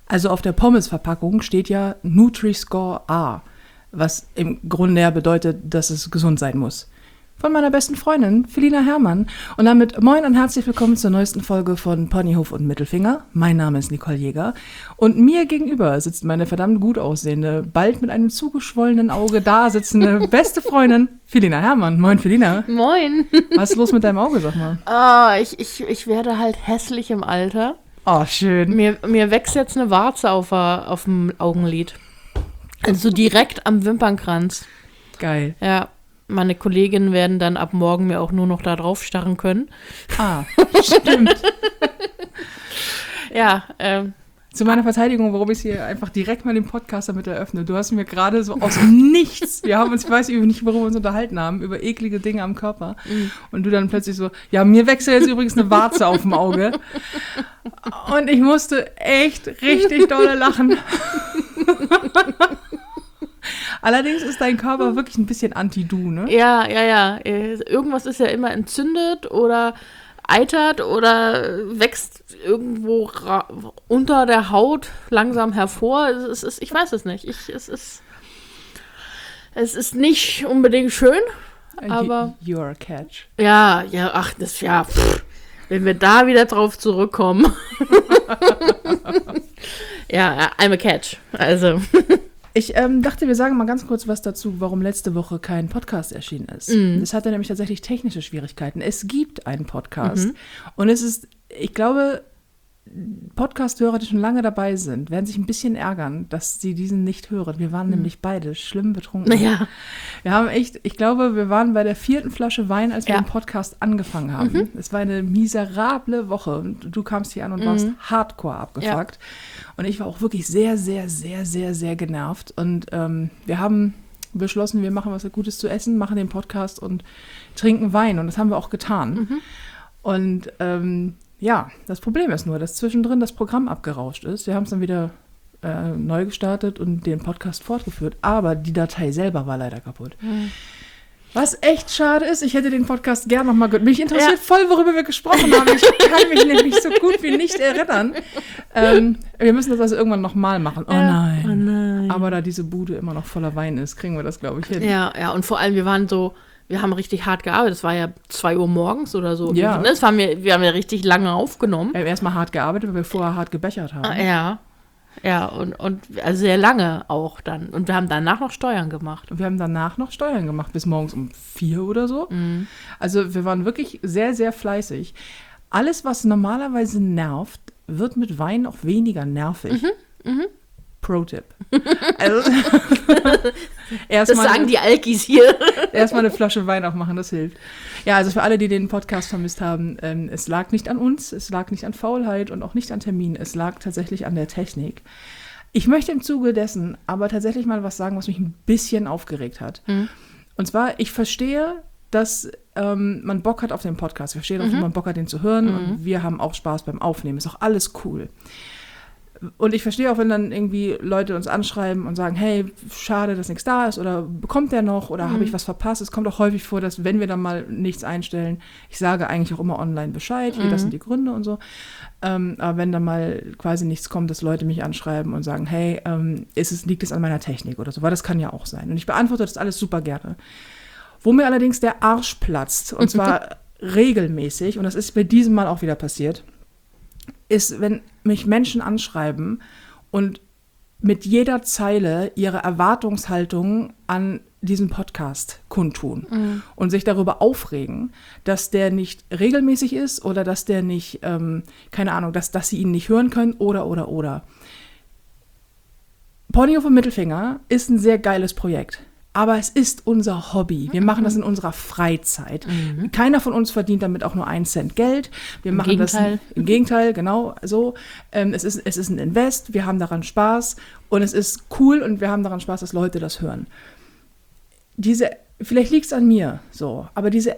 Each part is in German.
Also auf der Pommes-Verpackung steht ja Nutri-Score A, was im Grunde ja bedeutet, dass es gesund sein muss. Von meiner besten Freundin, Felina Herrmann. Und damit moin und herzlich willkommen zur neuesten Folge von Ponyhof und Mittelfinger. Mein Name ist Nicole Jäger. Und mir gegenüber sitzt meine verdammt gut aussehende, bald mit einem zugeschwollenen Auge da sitzende beste Freundin, Felina Herrmann. Moin, Felina. Moin. Was ist los mit deinem Auge, sag mal? Ich werde halt hässlich im Alter. Oh, schön. Mir wächst jetzt eine Warze auf dem Augenlid. Also direkt am Wimpernkranz. Geil. Ja, meine Kolleginnen werden dann ab morgen mir auch nur noch da drauf starren können. Ah, stimmt. Ja, Zu meiner Verteidigung, warum ich hier einfach direkt mal den Podcast damit eröffne. Du hast mir gerade so aus nichts, wir haben uns, ich weiß nicht, worüber wir uns unterhalten haben, über eklige Dinge am Körper. Und du dann plötzlich so, ja, mir wächst ja jetzt übrigens eine Warze auf dem Auge. Und ich musste echt richtig dolle lachen. Allerdings ist dein Körper wirklich ein bisschen anti-du, ne? ja. Irgendwas ist ja immer entzündet oder eitert oder wächst irgendwo unter der Haut langsam hervor. Ich weiß es nicht. Es ist nicht unbedingt schön, aber You're a catch. ja, wenn wir da wieder drauf zurückkommen. Ja, I'm a catch. Also. Ich dachte, wir sagen mal ganz kurz was dazu, warum letzte Woche kein Podcast erschienen ist. Das hatte nämlich tatsächlich technische Schwierigkeiten. Es gibt einen Podcast und es ist, ich glaube, Podcast-Hörer, die schon lange dabei sind, werden sich ein bisschen ärgern, dass sie diesen nicht hören. Wir waren nämlich beide schlimm betrunken. Ja. Wir haben echt, ich glaube, wir waren bei der 4. Flasche Wein, als wir den Podcast angefangen haben. Es war eine miserable Woche und du kamst hier an und warst hardcore abgefuckt. Ja. Und ich war auch wirklich sehr, sehr, sehr, sehr, sehr genervt. Und wir haben beschlossen, wir machen was Gutes zu essen, machen den Podcast und trinken Wein. Und das haben wir auch getan. Und ja, das Problem ist nur, dass zwischendrin das Programm abgerauscht ist. Wir haben es dann wieder neu gestartet und den Podcast fortgeführt. Aber die Datei selber war leider kaputt. Was echt schade ist, ich hätte den Podcast gern nochmal gehört. Mich interessiert voll, worüber wir gesprochen haben. Ich kann mich nämlich so gut wie nicht erinnern. Wir müssen das also irgendwann nochmal machen. Oh nein. Oh nein. Aber da diese Bude immer noch voller Wein ist, kriegen wir das, glaube ich, hin. Ja, und vor allem, wir haben richtig hart gearbeitet. Es war ja 2 Uhr morgens oder so. Ja. Wir haben ja richtig lange aufgenommen. Wir haben erstmal hart gearbeitet, weil wir vorher hart gebechert haben. Ja, und also sehr lange auch dann. Und wir haben danach noch Steuern gemacht. Und wir haben danach noch Steuern gemacht, bis morgens um 4 oder so. Also wir waren wirklich sehr, sehr fleißig. Alles, was normalerweise nervt, wird mit Wein auch weniger nervig. Pro-Tipp. Also, das sagen die Alkis hier. Erstmal eine Flasche Wein aufmachen, das hilft. Ja, also für alle, die den Podcast vermisst haben, es lag nicht an uns, es lag nicht an Faulheit und auch nicht an Terminen, es lag tatsächlich an der Technik. Ich möchte im Zuge dessen aber tatsächlich mal was sagen, was mich ein bisschen aufgeregt hat. Und zwar, ich verstehe, dass man Bock hat auf den Podcast. Ich verstehe, dass man Bock hat, den zu hören und wir haben auch Spaß beim Aufnehmen. Ist auch alles cool. Und ich verstehe auch, wenn dann irgendwie Leute uns anschreiben und sagen, hey, schade, dass nichts da ist oder bekommt der noch oder habe ich was verpasst. Es kommt auch häufig vor, dass wenn wir dann mal nichts einstellen, ich sage eigentlich auch immer online Bescheid, hier, das sind die Gründe und so. Aber wenn dann mal quasi nichts kommt, dass Leute mich anschreiben und sagen, hey, liegt es an meiner Technik oder so, weil das kann ja auch sein. Und ich beantworte das alles super gerne. Wo mir allerdings der Arsch platzt, und zwar regelmäßig, und das ist bei diesem Mal auch wieder passiert, ist, wenn mich Menschen anschreiben und mit jeder Zeile ihre Erwartungshaltung an diesen Podcast kundtun und sich darüber aufregen, dass der nicht regelmäßig ist oder dass der nicht, keine Ahnung, dass sie ihn nicht hören können oder. Ponyhof und Mittelfinger ist ein sehr geiles Projekt. Aber es ist unser Hobby. Wir machen das in unserer Freizeit. Keiner von uns verdient damit auch nur 1 Cent Geld. Wir machen das im Gegenteil, genau so. Es ist ein Invest, wir haben daran Spaß und es ist cool und wir haben daran Spaß, dass Leute das hören. Vielleicht liegt es an mir, so, aber diese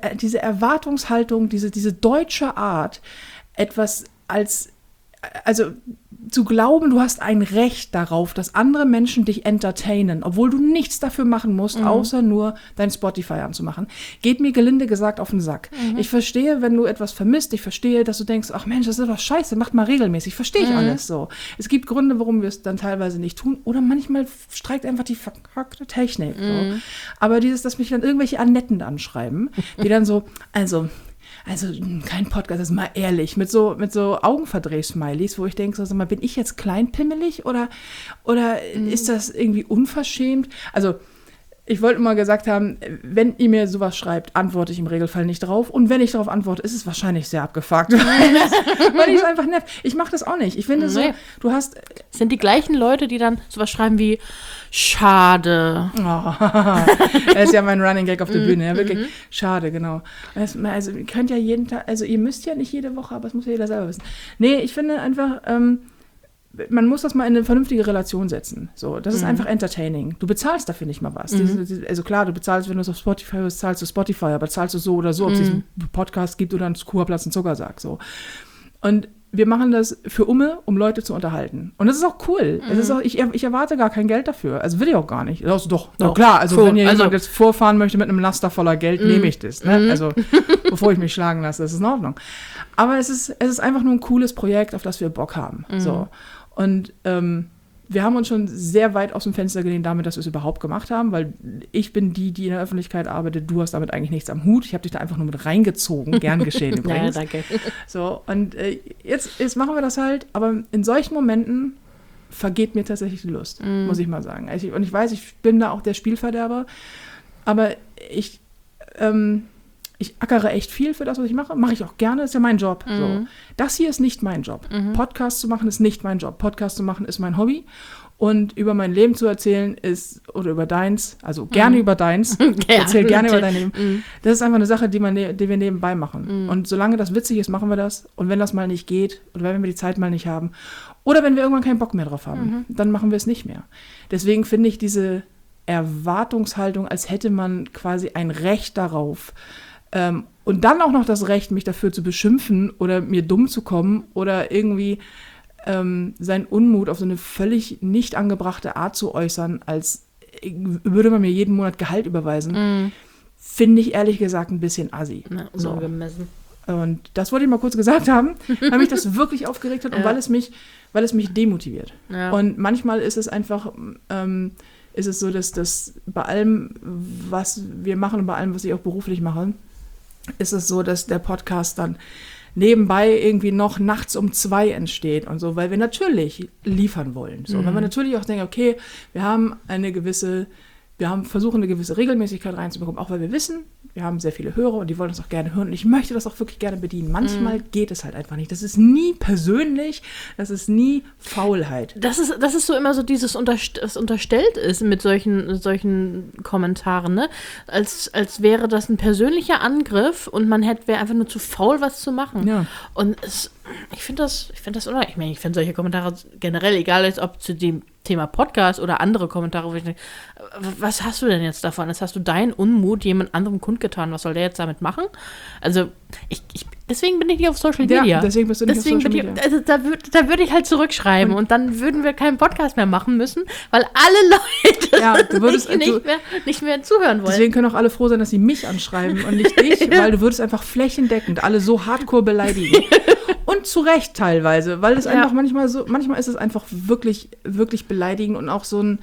Erwartungshaltung, diese deutsche Art, etwas also zu glauben, du hast ein Recht darauf, dass andere Menschen dich entertainen, obwohl du nichts dafür machen musst, außer nur dein Spotify anzumachen, geht mir gelinde gesagt auf den Sack. Ich verstehe, wenn du etwas vermisst, ich verstehe, dass du denkst, ach Mensch, das ist doch scheiße, macht mal regelmäßig, verstehe ich alles so. Es gibt Gründe, warum wir es dann teilweise nicht tun oder manchmal streikt einfach die verkackte Technik. So. Aber dass mich dann irgendwelche Annetten anschreiben, die dann so, also kein Podcast, das ist mal ehrlich, mit so Augenverdreh-Smileys, wo ich denke, so, sag mal, bin ich jetzt kleinpimmelig oder ist das irgendwie unverschämt? Also ich wollte mal gesagt haben, wenn ihr mir sowas schreibt, antworte ich im Regelfall nicht drauf. Und wenn ich darauf antworte, ist es wahrscheinlich sehr abgefuckt. Weil ich es einfach nervt. Ich mache das auch nicht. Ich finde so, du hast... Sind die gleichen Leute, die dann sowas schreiben wie schade. Oh, das ist ja mein Running Gag auf der Bühne. Ja, wirklich. Schade, genau. Also ihr könnt ja jeden Tag, also ihr müsst ja nicht jede Woche, aber das muss ja jeder selber wissen. Nee, ich finde einfach... man muss das mal in eine vernünftige Relation setzen. So, das ist einfach entertaining. Du bezahlst dafür nicht mal was. Also klar, du bezahlst, wenn du es auf Spotify hörst, zahlst du Spotify, aber zahlst du so oder so, ob es diesen Podcast gibt oder einen Kuhplatz und Zuckersack. So. Und wir machen das für um Leute zu unterhalten. Und das ist auch cool. Es ist auch, ich erwarte gar kein Geld dafür. Also will ich auch gar nicht. Also doch, klar. Also wenn ihr jemand jetzt vorfahren möchte mit einem Laster voller Geld, nehme ich das. Ne? Also bevor ich mich schlagen lasse, das ist in Ordnung. Aber es ist einfach nur ein cooles Projekt, auf das wir Bock haben. So. Und wir haben uns schon sehr weit aus dem Fenster gelehnt damit, dass wir es überhaupt gemacht haben, weil ich bin die in der Öffentlichkeit arbeitet. Du hast damit eigentlich nichts am Hut. Ich habe dich da einfach nur mit reingezogen. Gern geschehen übrigens. Ja, danke. So, und jetzt machen wir das halt. Aber in solchen Momenten vergeht mir tatsächlich die Lust, muss ich mal sagen. Und ich weiß, ich bin da auch der Spielverderber. Aber ich ackere echt viel für das, was ich mache. Mache ich auch gerne, ist ja mein Job. So. Das hier ist nicht mein Job. Podcast zu machen ist nicht mein Job. Podcast zu machen ist mein Hobby. Und über mein Leben zu erzählen oder über deins, also gerne über deins, erzähl gerne über dein Leben. Das ist einfach eine Sache, die wir nebenbei machen. Und solange das witzig ist, machen wir das. Und wenn das mal nicht geht, oder wenn wir die Zeit mal nicht haben, oder wenn wir irgendwann keinen Bock mehr drauf haben, dann machen wir es nicht mehr. Deswegen finde ich diese Erwartungshaltung, als hätte man quasi ein Recht darauf, und dann auch noch das Recht, mich dafür zu beschimpfen oder mir dumm zu kommen oder irgendwie seinen Unmut auf so eine völlig nicht angebrachte Art zu äußern, als würde man mir jeden Monat Gehalt überweisen, finde ich ehrlich gesagt ein bisschen assi. Ja, unangemessen. Und das wollte ich mal kurz gesagt haben, weil mich das wirklich aufgeregt hat und weil es mich demotiviert. Ja. Und manchmal ist es einfach... ist es so, dass bei allem, was wir machen und bei allem, was ich auch beruflich mache, ist es so, dass der Podcast dann nebenbei irgendwie noch nachts um 2 entsteht und so, weil wir natürlich liefern wollen. So, wenn wir natürlich auch denken, okay, wir versuchen eine gewisse Regelmäßigkeit reinzubekommen, auch weil wir wissen, wir haben sehr viele Hörer und die wollen das auch gerne hören und ich möchte das auch wirklich gerne bedienen. Manchmal geht es halt einfach nicht. Das ist nie persönlich, das ist nie Faulheit. Das ist so immer so dieses was unterstellt ist mit solchen Kommentaren, ne? Als wäre das ein persönlicher Angriff und man wäre einfach nur zu faul, was zu machen. Ja. Und ich finde das ich meine, ich finde solche Kommentare generell, egal ob zu dem Thema Podcast oder andere Kommentare, wo ich denke, was hast du denn jetzt davon? Jetzt hast du deinen Unmut jemand anderem kundgetan. Was soll der jetzt damit machen? Also, deswegen bin ich nicht auf Social Media. Ja, deswegen bist du nicht auf Social Media. Also, da würde ich halt zurückschreiben und dann würden wir keinen Podcast mehr machen müssen, weil alle Leute nicht mehr zuhören wollen. Deswegen können auch alle froh sein, dass sie mich anschreiben und nicht dich, weil du würdest einfach flächendeckend alle so hardcore beleidigen. Und zu Recht teilweise, weil es einfach manchmal ist es einfach wirklich, wirklich beleidigend und auch so ein,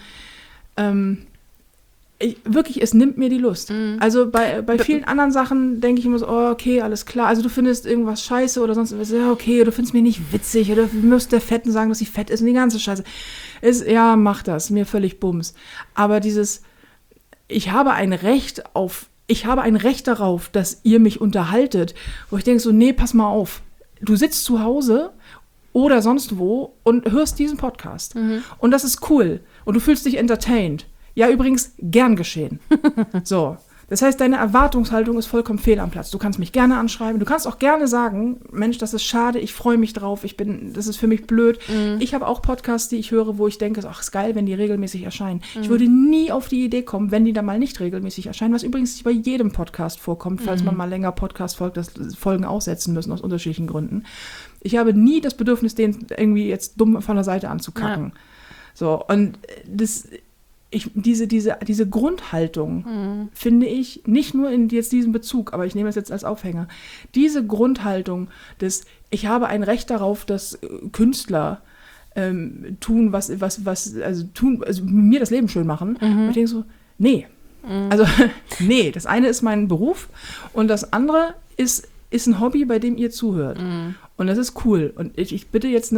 es nimmt mir die Lust. Also bei vielen anderen Sachen denke ich immer so, oh, okay, alles klar, also du findest irgendwas scheiße oder sonst was, ja, okay, du findest mich nicht witzig oder du musst der Fetten sagen, dass sie fett ist und die ganze Scheiße. Mach das, mir völlig Bums. Aber ich habe ein Recht darauf, dass ihr mich unterhaltet, wo ich denke so, nee, pass mal auf. Du sitzt zu Hause oder sonst wo und hörst diesen Podcast. Und das ist cool. Und du fühlst dich entertained. Ja, übrigens, gern geschehen. So. Das heißt, deine Erwartungshaltung ist vollkommen fehl am Platz. Du kannst mich gerne anschreiben. Du kannst auch gerne sagen, Mensch, das ist schade, ich freue mich drauf, das ist für mich blöd. Ich habe auch Podcasts, die ich höre, wo ich denke, ach, ist geil, wenn die regelmäßig erscheinen. Ich würde nie auf die Idee kommen, wenn die dann mal nicht regelmäßig erscheinen, was übrigens bei jedem Podcast vorkommt, falls man mal länger Podcast folgt, dass Folgen aussetzen müssen aus unterschiedlichen Gründen. Ich habe nie das Bedürfnis, den irgendwie jetzt dumm von der Seite anzukacken. Ja. So, und diese Grundhaltung finde ich, nicht nur in jetzt diesem Bezug, aber ich nehme es jetzt als Aufhänger, diese Grundhaltung ich habe ein Recht darauf, dass Künstler tun, was mir das Leben schön machen. Und ich denke so, nee. Also, nee, das eine ist mein Beruf und das andere ist ein Hobby, bei dem ihr zuhört. Und das ist cool. Und ich bitte jetzt,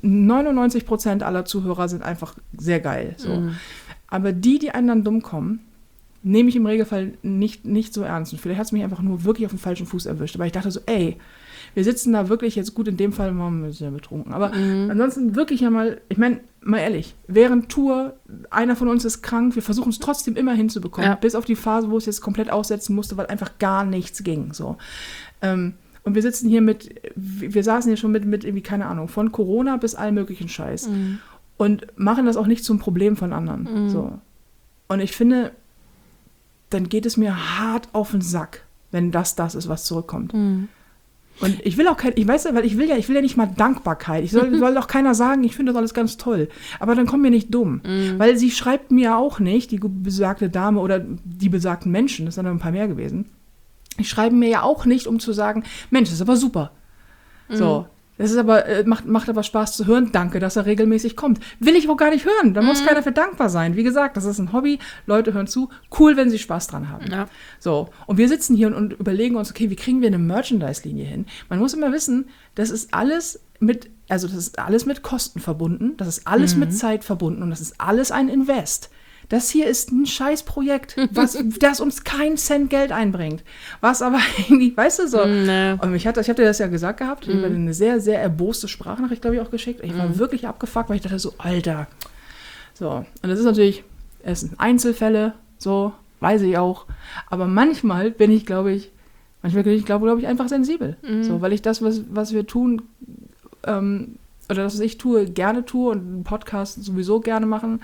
99% aller Zuhörer sind einfach sehr geil. So. Aber die einem dann dumm kommen, nehme ich im Regelfall nicht so ernst. Und vielleicht hat es mich einfach nur wirklich auf den falschen Fuß erwischt. Aber ich dachte so, ey, wir sitzen da wirklich jetzt gut, in dem Fall waren wir sehr betrunken. Aber ansonsten wirklich mal, ich meine, mal ehrlich, während Tour, einer von uns ist krank, wir versuchen es trotzdem immer hinzubekommen, bis auf die Phase, wo es jetzt komplett aussetzen musste, weil einfach gar nichts ging. So. Und wir sitzen hier wir saßen hier schon mit irgendwie, keine Ahnung, von Corona bis all möglichen Scheiß. Und machen das auch nicht zum Problem von anderen. So. Und ich finde, dann geht es mir hart auf den Sack, wenn das ist, was zurückkommt. Und ich will auch weil ich will ja nicht mal Dankbarkeit. Ich soll auch keiner sagen, ich finde das alles ganz toll. Aber dann komm mir nicht dumm. Weil sie schreibt mir auch nicht, die besagte Dame oder die besagten Menschen, das sind dann ein paar mehr gewesen, die schreiben mir ja auch nicht, um zu sagen, Mensch, das ist aber super. So. Das ist aber, macht aber Spaß zu hören. Danke, dass er regelmäßig kommt. Will ich auch gar nicht hören. Da muss keiner für dankbar sein. Wie gesagt, das ist ein Hobby. Leute hören zu. Cool, wenn sie Spaß dran haben. Ja. So. Und wir sitzen hier und überlegen uns, okay, wie kriegen wir eine Merchandise-Linie hin? Man muss immer wissen, das ist alles mit Kosten verbunden. Das ist alles mit Zeit verbunden. Und das ist alles ein Invest. Das hier ist ein Scheißprojekt, das uns keinen Cent Geld einbringt. Was aber irgendwie, weißt du so. Und ich habe dir das ja gesagt gehabt, ich habe eine sehr, sehr erboste Sprachnachricht, glaube ich, auch geschickt. Ich war wirklich abgefuckt, weil ich dachte so, Alter. So, und das ist natürlich, es sind Einzelfälle, so, weiß ich auch. Aber manchmal bin ich, glaube ich, einfach sensibel. So, weil ich das, was wir tun, oder das, was ich tue, gerne tue und einen Podcast sowieso gerne machen.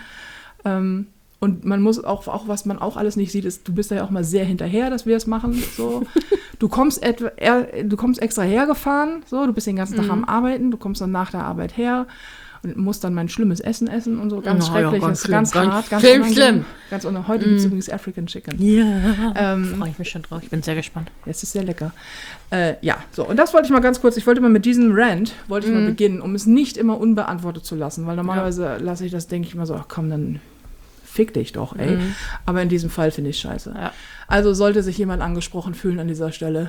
Und man muss auch, was man auch alles nicht sieht, ist, du bist da ja auch mal sehr hinterher, dass wir es machen. So. Du kommst extra hergefahren, so, du bist den ganzen Tag am Arbeiten, du kommst dann nach der Arbeit her und musst dann mein schlimmes Essen essen und so. Ganz schrecklich, ja, ganz hart, ganz schlimm. Heute gibt es übrigens African Chicken. Ja, freue ich mich schon drauf. Ich bin sehr gespannt. Es ist sehr lecker. Ja, so, und das wollte ich mal ganz kurz, ich wollte mal mit diesem Rant, mal beginnen, um es nicht immer unbeantwortet zu lassen, weil normalerweise lasse ich das, denke ich immer so, ach komm, dann fick dich doch, ey. Aber in diesem Fall finde ich scheiße. Ja. Also sollte sich jemand angesprochen fühlen an dieser Stelle,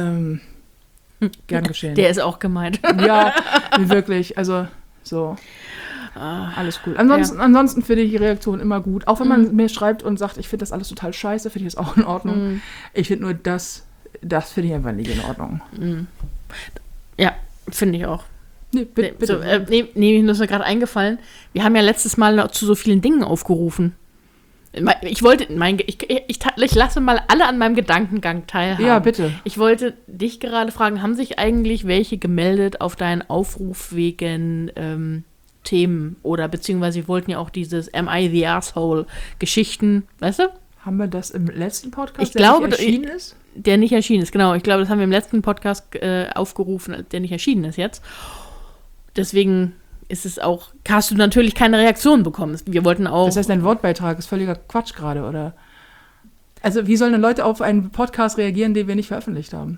gern geschehen. Der ist auch gemeint. Ja, wirklich, also so. Alles cool. Ansonsten finde ich die Reaktion immer gut. Auch wenn man mir schreibt und sagt, ich finde das alles total scheiße, finde ich das auch in Ordnung. Ich finde nur, das finde ich einfach nicht in Ordnung. Ja, finde ich auch. Nee, bitte. So, mir ist mir gerade eingefallen, wir haben ja letztes Mal zu so vielen Dingen aufgerufen. Ich lasse mal alle an meinem Gedankengang teilhaben. Ja, bitte. Ich wollte dich gerade fragen, haben sich eigentlich welche gemeldet auf deinen Aufruf wegen Themen? Oder beziehungsweise wir wollten ja auch dieses Am I the Asshole Geschichten, weißt du? Haben wir das im letzten Podcast, nicht erschienen ist? Der nicht erschienen ist, genau. Ich glaube, das haben wir im letzten Podcast aufgerufen, der nicht erschienen ist jetzt. Deswegen hast du natürlich keine Reaktion bekommen. Wir wollten auch. Das heißt, dein Wortbeitrag ist völliger Quatsch gerade, oder? Also, wie sollen denn Leute auf einen Podcast reagieren, den wir nicht veröffentlicht haben?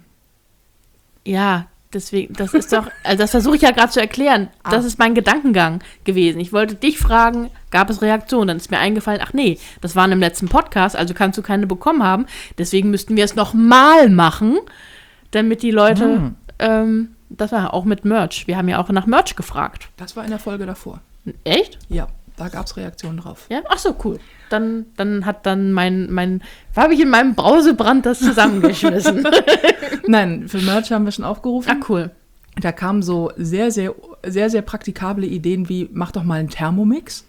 Ja, deswegen, das ist doch, also das versuche ich ja gerade zu erklären. Das ist mein Gedankengang gewesen. Ich wollte dich fragen, gab es Reaktionen? Dann ist mir eingefallen, ach nee, das waren im letzten Podcast, also kannst du keine bekommen haben. Deswegen müssten wir es nochmal machen, damit die Leute, das war auch mit Merch. Wir haben ja auch nach Merch gefragt. Das war in der Folge davor. Echt? Ja, da gab es Reaktionen drauf. Ja, ach so, cool. Dann hat habe ich in meinem Brausebrand das zusammengeschmissen. Nein, für Merch haben wir schon aufgerufen. Ah, cool. Da kamen so sehr, sehr, sehr, sehr praktikable Ideen wie, mach doch mal einen Thermomix.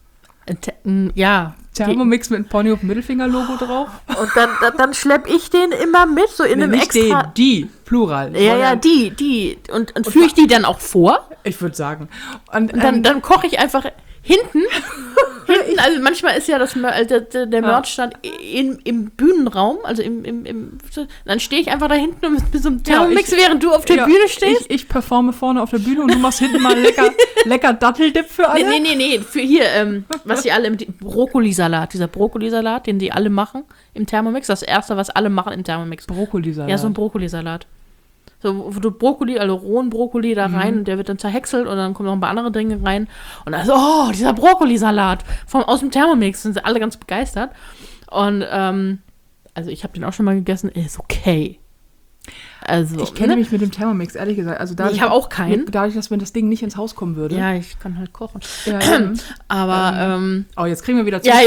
Ja. Thermomix mit einem Pony- und Mittelfinger-Logo drauf. Und dann schlepp ich den immer mit, so in einem extra... Die, Plural. Ja, die. Und führe ich die dann auch vor? Ich würde sagen. Und dann koche ich einfach hinten hinten, also manchmal ist ja der Merchstand im Bühnenraum, also dann stehe ich einfach da hinten mit so einem Thermomix, während du auf der Bühne stehst. Ich performe vorne auf der Bühne und du machst hinten mal lecker Datteldip für alle. Nee, für hier, was die alle, Brokkolisalat, dieser Brokkolisalat, den die alle machen im Thermomix, das erste, was alle machen im Thermomix. Brokkolisalat? Ja, so ein Brokkolisalat. So, wo du Brokkoli, also rohen Brokkoli da rein und der wird dann zerhäckselt und dann kommen noch ein paar andere Dinge rein. Und dann so, dieser Brokkolisalat aus dem Thermomix, sind sie alle ganz begeistert. Und, also ich habe den auch schon mal gegessen, ist okay. Also, ich kenne mich mit dem Thermomix, ehrlich gesagt. Also ich habe auch keinen. Dadurch, dass mir das Ding nicht ins Haus kommen würde. Ja, ich kann halt kochen. Ja, aber, oh, jetzt kriegen wir wieder ja,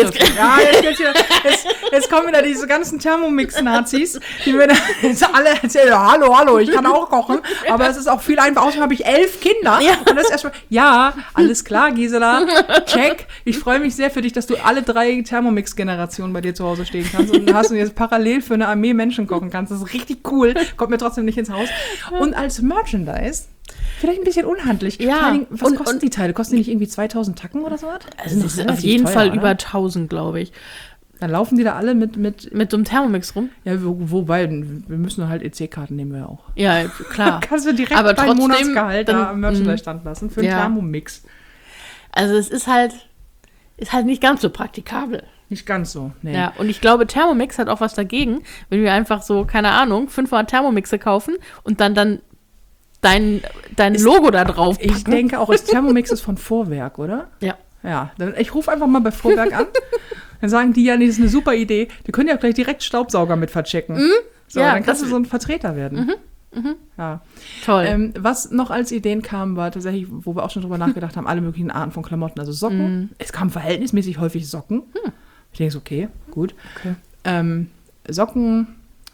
jetzt kommen wieder diese ganzen Thermomix-Nazis, die mir jetzt alle erzählen, hallo, ich kann auch kochen, aber es ist auch viel einfacher. Außerdem habe ich 11 Kinder. Ja. Und das ist erstmal, ja, alles klar, Gisela, check. Ich freue mich sehr für dich, dass du alle 3 Thermomix-Generationen bei dir zu Hause stehen kannst und hast du jetzt parallel für eine Armee Menschen kochen kannst. Das ist richtig cool. Kommt mir trotzdem nicht ins Haus. Und als Merchandise vielleicht ein bisschen unhandlich. Ja. Vor allen Dingen, was kosten die Teile? Kosten die nicht irgendwie 2000 Tacken oder so was? Also das ist auf jeden teuer, Fall oder? über 1000, glaube ich. Dann laufen die da alle mit so einem Thermomix rum? Ja, wobei, wir müssen halt EC-Karten nehmen wir ja auch. Ja, klar. Kannst du direkt aber dein trotzdem, Monatsgehalt da am Merchandise-Stand lassen für einen Thermomix. Also es ist halt nicht ganz so praktikabel. Nicht ganz so, nee. Ja, und ich glaube, Thermomix hat auch was dagegen, wenn wir einfach so, keine Ahnung, 500 Thermomixe kaufen und dann dein Logo da drauf packen. Ich denke auch, das Thermomix ist von Vorwerk, oder? Ja. Ja, ich rufe einfach mal bei Vorwerk an. Dann sagen die, ja, nee, das ist eine super Idee. Die können ja gleich direkt Staubsauger mit verchecken. So, ja, dann kannst du so ein Vertreter werden. Ja. Toll. Was noch als Ideen kam, war tatsächlich, wo wir auch schon drüber nachgedacht haben, alle möglichen Arten von Klamotten. Also Socken. Es kamen verhältnismäßig häufig Socken. Ich denke, okay, gut. Okay. Socken.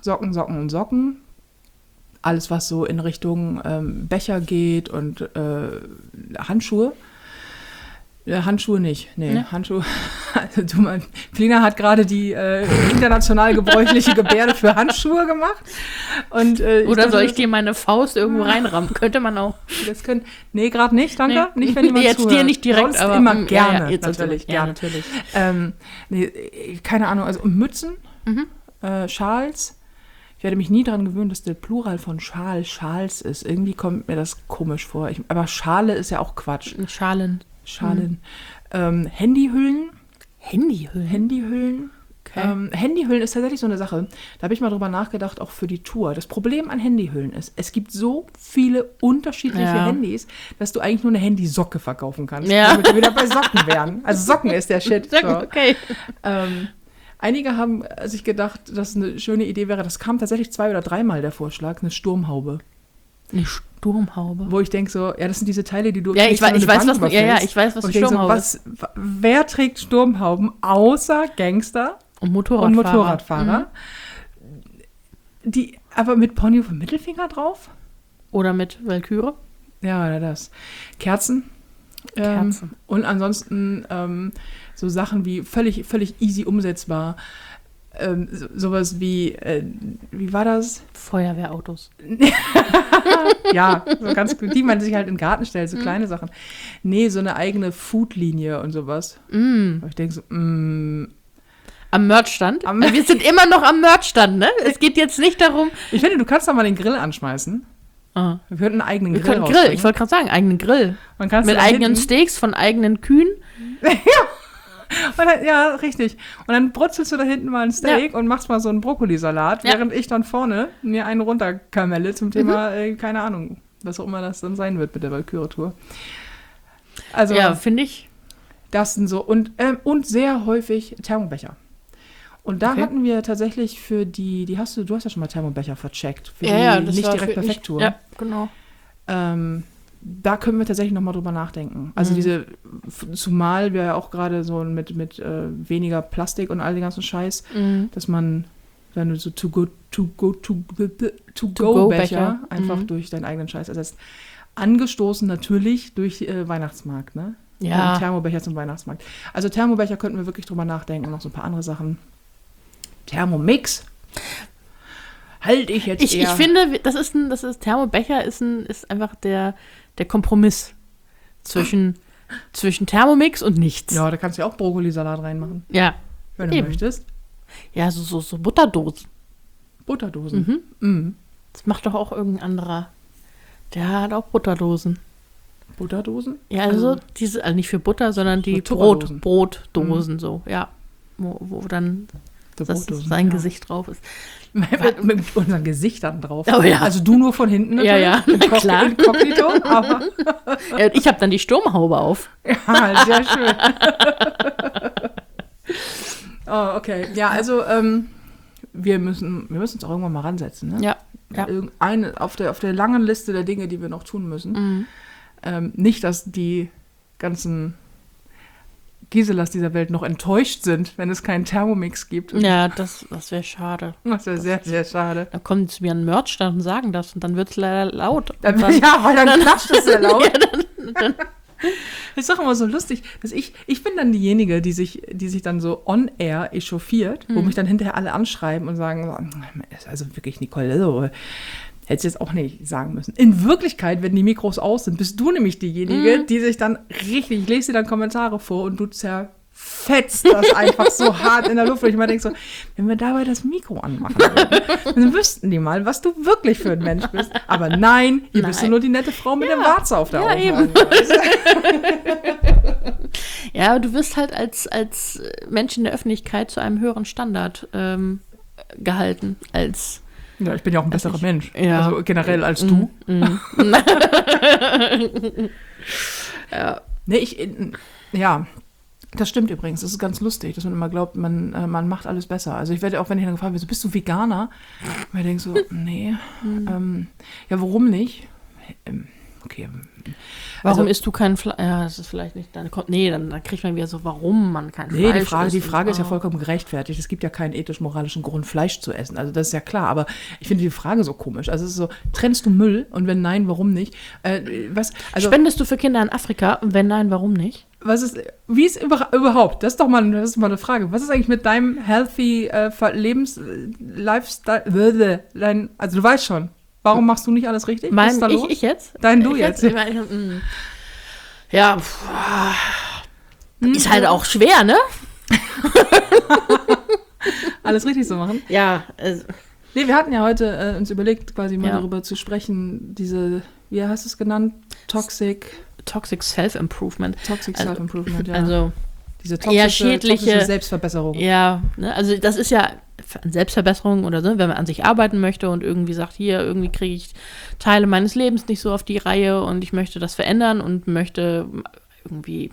Alles, was so in Richtung Becher geht und Handschuhe. Handschuhe nicht. Nee, ja. Handschuhe. Also, Felina hat gerade die international gebräuchliche Gebärde für Handschuhe gemacht. Und, oder soll ich dir meine Faust irgendwo reinrammen? Könnte man auch. Nee, gerade nicht, danke. Nee. Nicht, wenn jemand jetzt zuhört. dir nicht direkt, sonst aber immer gerne. Jetzt natürlich, ja, gerne. natürlich. Keine Ahnung, also Mützen, Schals. Ich werde mich nie daran gewöhnen, dass der Plural von Schals ist. Irgendwie kommt mir das komisch vor. Aber Schale ist ja auch Quatsch. Schalen. Handyhüllen. Handyhüllen? Okay. Handyhüllen ist tatsächlich so eine Sache. Da habe ich mal drüber nachgedacht, auch für die Tour. Das Problem an Handyhüllen ist, es gibt so viele unterschiedliche Handys, dass du eigentlich nur eine Handysocke verkaufen kannst. Ja. Damit wir wieder bei Socken wären. Also Socken ist der Shit. So. Okay. Einige haben sich gedacht, dass eine schöne Idee wäre, das kam tatsächlich 2- oder 3-mal der Vorschlag, eine Sturmhaube. Eine Sturmhaube? Wo ich denke so, ja, das sind diese Teile, die du... Ja, ich weiß, was eine Sturmhaube ist. Wer trägt Sturmhauben außer Gangster und Motorradfahrer? Die aber mit Pony auf dem Mittelfinger drauf? Oder mit Walküre? Ja, oder das. Kerzen. Und ansonsten so Sachen wie völlig easy umsetzbar. Sowas wie war das? Feuerwehrautos. Ja, so ganz gut, die man sich halt in den Garten stellt, so kleine Sachen. Nee, so eine eigene Foodlinie und sowas. Ich denke so, Am Merchstand? Wir sind immer noch am Merchstand, ne? Es geht jetzt nicht darum... Ich finde, du kannst doch mal den Grill anschmeißen. Wir könnten einen eigenen Grill rausbringen. Ich wollte gerade sagen, eigenen Grill. Mit eigenen Steaks von eigenen Kühen. Ja, richtig. Und dann brutzelst du da hinten mal ein Steak und machst mal so einen Brokkolisalat, während ich dann vorne mir einen runterkamelle zum Thema, keine Ahnung, was auch immer das dann sein wird mit der Walküre-Tour. Also, ja, finde ich. Das sind so. Und sehr häufig Thermobecher. Und da hatten wir tatsächlich für du hast ja schon mal Thermobecher vercheckt. Für die nicht direkt Perfekt-Tour. Ja, genau. Da können wir tatsächlich noch mal drüber nachdenken. Also zumal wir ja auch gerade so mit weniger Plastik und all den ganzen Scheiß, dass man dann so To-Go-Becher einfach durch deinen eigenen Scheiß ersetzt. Angestoßen natürlich durch Weihnachtsmarkt, ne? Ja. Thermobecher zum Weihnachtsmarkt. Also Thermobecher könnten wir wirklich drüber nachdenken und noch so ein paar andere Sachen. Thermomix halte ich jetzt eher. Ich finde, Thermobecher ist einfach der Kompromiss zwischen zwischen Thermomix und nichts. Ja, da kannst du ja auch Brokkolisalat reinmachen, Ja. wenn du Eben. möchtest. Ja, so Butterdosen. Butterdosen. Mhm. Das macht doch auch irgendein anderer. Der hat auch Butterdosen. Butterdosen? Ja, also diese, also nicht für Butter, sondern die Tupperdosen. Brotdosen so, ja. Wo dann So das Brotdosen, sein ja. Gesicht drauf ist. Mit unseren Gesichtern drauf. Oh ja. Also du nur von hinten Ja, ja, na klar. Inkognito, aber Ja, ich habe dann die Sturmhaube auf. ja, sehr schön. Oh, okay. Ja, also wir müssen uns auch irgendwann mal ransetzen. Ne? Ja. Ja. Auf der langen Liste der Dinge, die wir noch tun müssen. Nicht, dass die ganzen Giselas dieser Welt noch enttäuscht sind, wenn es keinen Thermomix gibt. Ja, das wäre schade. Das wäre sehr, sehr schade. Dann kommen sie zu mir an den Merchstand und sagen das und dann wird es leider laut. Und Ja, weil dann klatscht es sehr laut. Ja, dann Das ist doch immer so lustig, dass ich bin dann diejenige, die sich dann so on-air echauffiert, wo mich dann hinterher alle anschreiben und sagen, so, also wirklich, Nicole, so, hättest du jetzt auch nicht sagen müssen. In Wirklichkeit, wenn die Mikros aus sind, bist du nämlich diejenige, die sich dann richtig, ich lese dir dann Kommentare vor und du zerfetzt das einfach so hart in der Luft. Und ich mal denke so, wenn wir dabei das Mikro anmachen würden, dann wüssten die mal, was du wirklich für ein Mensch bist. Aber nein, hier bist du nur die nette Frau mit dem Warze auf der Ja, Augenbraue. Ja, aber du wirst halt als Mensch in der Öffentlichkeit zu einem höheren Standard gehalten als. Ja, ich bin ja auch ein besserer Mensch. Ja. Also generell als du. Ja. Nee, ja, das stimmt übrigens. Das ist ganz lustig, dass man immer glaubt, man macht alles besser. Also ich werde auch, wenn ich dann gefragt werde, so, bist du Veganer? Und ich denke so, nee. Ja, warum nicht? Okay. Warum isst du kein Fleisch? Ja, das ist vielleicht nicht. Dann kriegt man wieder so, warum man kein Nee, Fleisch isst. die Frage ist ja vollkommen gerechtfertigt. Es gibt ja keinen ethisch-moralischen Grund, Fleisch zu essen. Also das ist ja klar. Aber ich finde die Frage so komisch. Also es ist so, trennst du Müll? Und wenn nein, warum nicht? Spendest du für Kinder in Afrika? Und wenn nein, warum nicht? Wie ist überhaupt? Das ist mal eine Frage. Was ist eigentlich mit deinem healthy Lifestyle? Also du weißt schon. Warum machst du nicht alles richtig? Was ist da los? Ich jetzt? Du jetzt. Ja, ist halt auch schwer, ne? Alles richtig zu machen? Ja. Nee, wir hatten ja heute uns überlegt, quasi mal Ja. darüber zu sprechen, wie hast du es genannt? Toxic Self-Improvement. Self-Improvement, ja. Also diese eher toxische schädliche Selbstverbesserung. Ja, ne, also das ist ja Selbstverbesserung oder so, wenn man an sich arbeiten möchte und irgendwie sagt, hier, irgendwie kriege ich Teile meines Lebens nicht so auf die Reihe und ich möchte das verändern und möchte irgendwie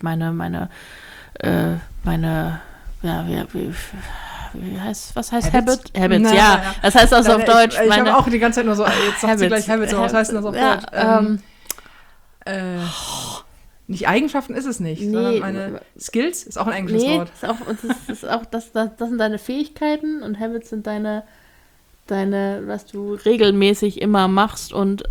was heißt Habits? Habits, Na, ja. ja. Das heißt also auf Deutsch. Ich habe auch die ganze Zeit nur so, jetzt sagt sie gleich Habits, aber was heißt denn das auf Deutsch? Nicht Eigenschaften ist es nicht, sondern meine Skills ist auch ein englisches Wort. Das sind deine Fähigkeiten und Habits sind deine, was du regelmäßig immer machst und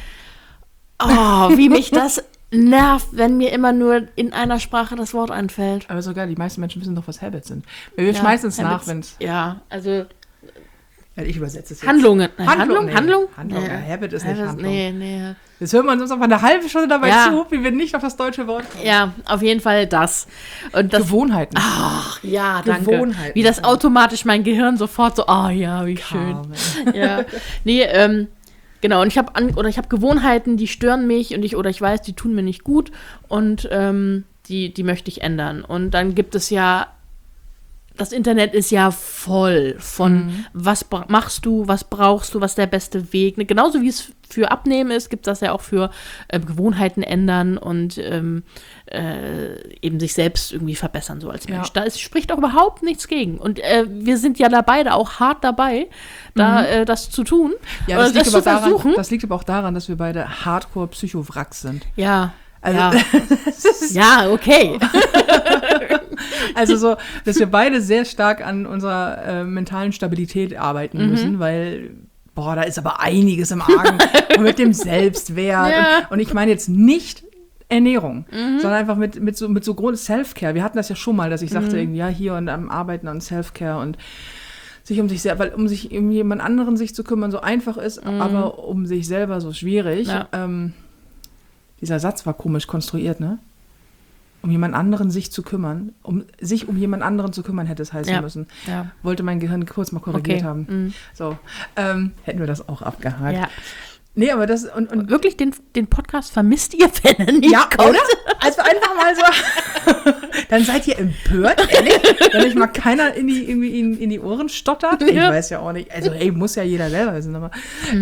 wie mich das nervt, wenn mir immer nur in einer Sprache das Wort einfällt. Aber sogar die meisten Menschen wissen doch, was Habits sind. Wir schmeißen es nach, wenn es... Ja, also... Ich übersetze es jetzt. Handlung? Ja, Habit ist nicht Handlung. Nee. Jetzt hören wir uns einfach eine halbe Stunde dabei zu, wie wir nicht auf das deutsche Wort kommen. Ja, auf jeden Fall das. Und das Gewohnheiten. Ach, ja, danke. Gewohnheiten. Wie das automatisch mein Gehirn sofort so, ja, wie schön. Ja, nee, genau. Und ich habe Gewohnheiten, die stören mich und ich weiß, die tun mir nicht gut und die möchte ich ändern. Und dann gibt es ja das Internet ist ja voll von was machst du, was brauchst du, was ist der beste Weg. Ne? Genauso wie es für Abnehmen ist, gibt es das ja auch für Gewohnheiten ändern und eben sich selbst irgendwie verbessern, so als Mensch. Da spricht auch überhaupt nichts gegen. Und wir sind ja da beide auch hart dabei, das zu tun. Ja, das liegt aber auch daran, dass wir beide Hardcore-Psycho-Wracks sind. Ja. Also, ja, okay. Also so, dass wir beide sehr stark an unserer mentalen Stabilität arbeiten müssen, weil, da ist aber einiges im Argen mit dem Selbstwert. Ja. Und ich meine jetzt nicht Ernährung, sondern einfach mit so Grund Self-Care. Wir hatten das ja schon mal, dass ich sagte, irgendwie, ja, hier und am Arbeiten an Self-Care und sich um sich selber, weil um sich um jemand anderen sich zu kümmern so einfach ist, aber um sich selber so schwierig. Ja. Dieser Satz war komisch konstruiert, ne? um jemand anderen sich zu kümmern, um sich um jemand anderen zu kümmern, hätte es heißen müssen. Ja. Wollte mein Gehirn kurz mal korrigiert haben. So, hätten wir das auch abgehakt. Ja. Nee, aber das und Wirklich, den Podcast vermisst ihr, wenn er nicht ja, kommt? oder? Also einfach mal so. Dann seid ihr empört, ehrlich, wenn euch mal keiner in die Ohren stottert. Ich weiß ja auch nicht. Also, muss ja jeder selber wissen. Aber,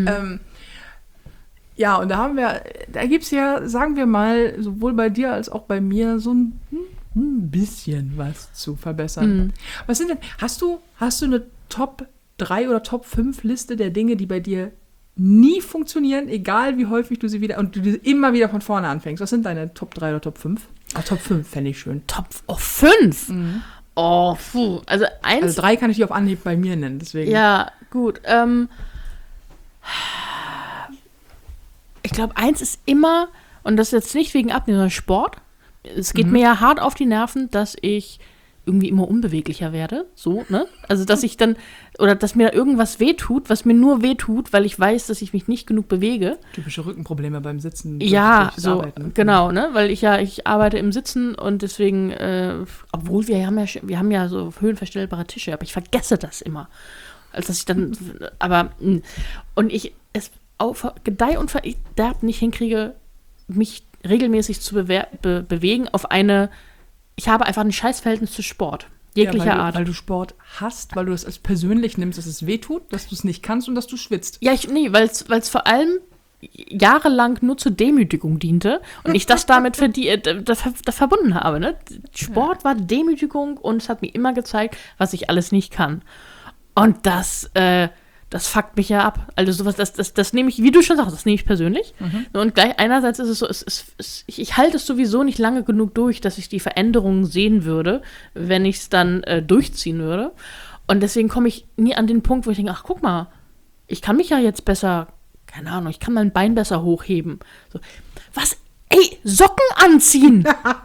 ja, und da gibt es ja, sagen wir mal, sowohl bei dir als auch bei mir so ein bisschen was zu verbessern. Was sind denn, hast du eine Top 3 oder Top 5 Liste der Dinge, die bei dir nie funktionieren, egal wie häufig du sie immer wieder von vorne anfängst? Was sind deine Top 3 oder Top 5? Top 5 fände ich schön. Top 5? Oh, puh. Also 1. Also 3 kann ich dir auf Anhieb bei mir nennen, deswegen. Ja, gut. Ich glaube, 1 ist immer, und das ist jetzt nicht wegen Abnehmen, sondern Sport. Es geht mir ja hart auf die Nerven, dass ich irgendwie immer unbeweglicher werde, so, ne? Also, dass ich dann, oder dass mir da irgendwas wehtut, was mir nur wehtut, weil ich weiß, dass ich mich nicht genug bewege. Typische Rückenprobleme beim Sitzen. Ja, durchs so, Arbeiten, ne? genau, ne? Weil ich arbeite im Sitzen und deswegen, obwohl wir haben ja so höhenverstellbare Tische, aber ich vergesse das immer. Als dass ich dann, und ich es auf Gedeih und Verderb nicht hinkriege, mich regelmäßig zu bewegen auf ich habe einfach ein Scheißverhältnis zu Sport. Jeglicher Art. Weil du Sport hast, weil du es als persönlich nimmst, dass es wehtut, dass du es nicht kannst und dass du schwitzt. Ja, weil es vor allem jahrelang nur zur Demütigung diente und ich das damit das verbunden habe. Ne? Sport war Demütigung und es hat mir immer gezeigt, was ich alles nicht kann. Und das fuckt mich ja ab. Also sowas, das nehme ich, wie du schon sagst, das nehme ich persönlich. Und gleich einerseits ist es so, ich halte es sowieso nicht lange genug durch, dass ich die Veränderungen sehen würde, wenn ich es dann durchziehen würde. Und deswegen komme ich nie an den Punkt, wo ich denke, ach, guck mal, ich kann mich ja jetzt besser, keine Ahnung, ich kann mein Bein besser hochheben. So, was? Ey, Socken anziehen!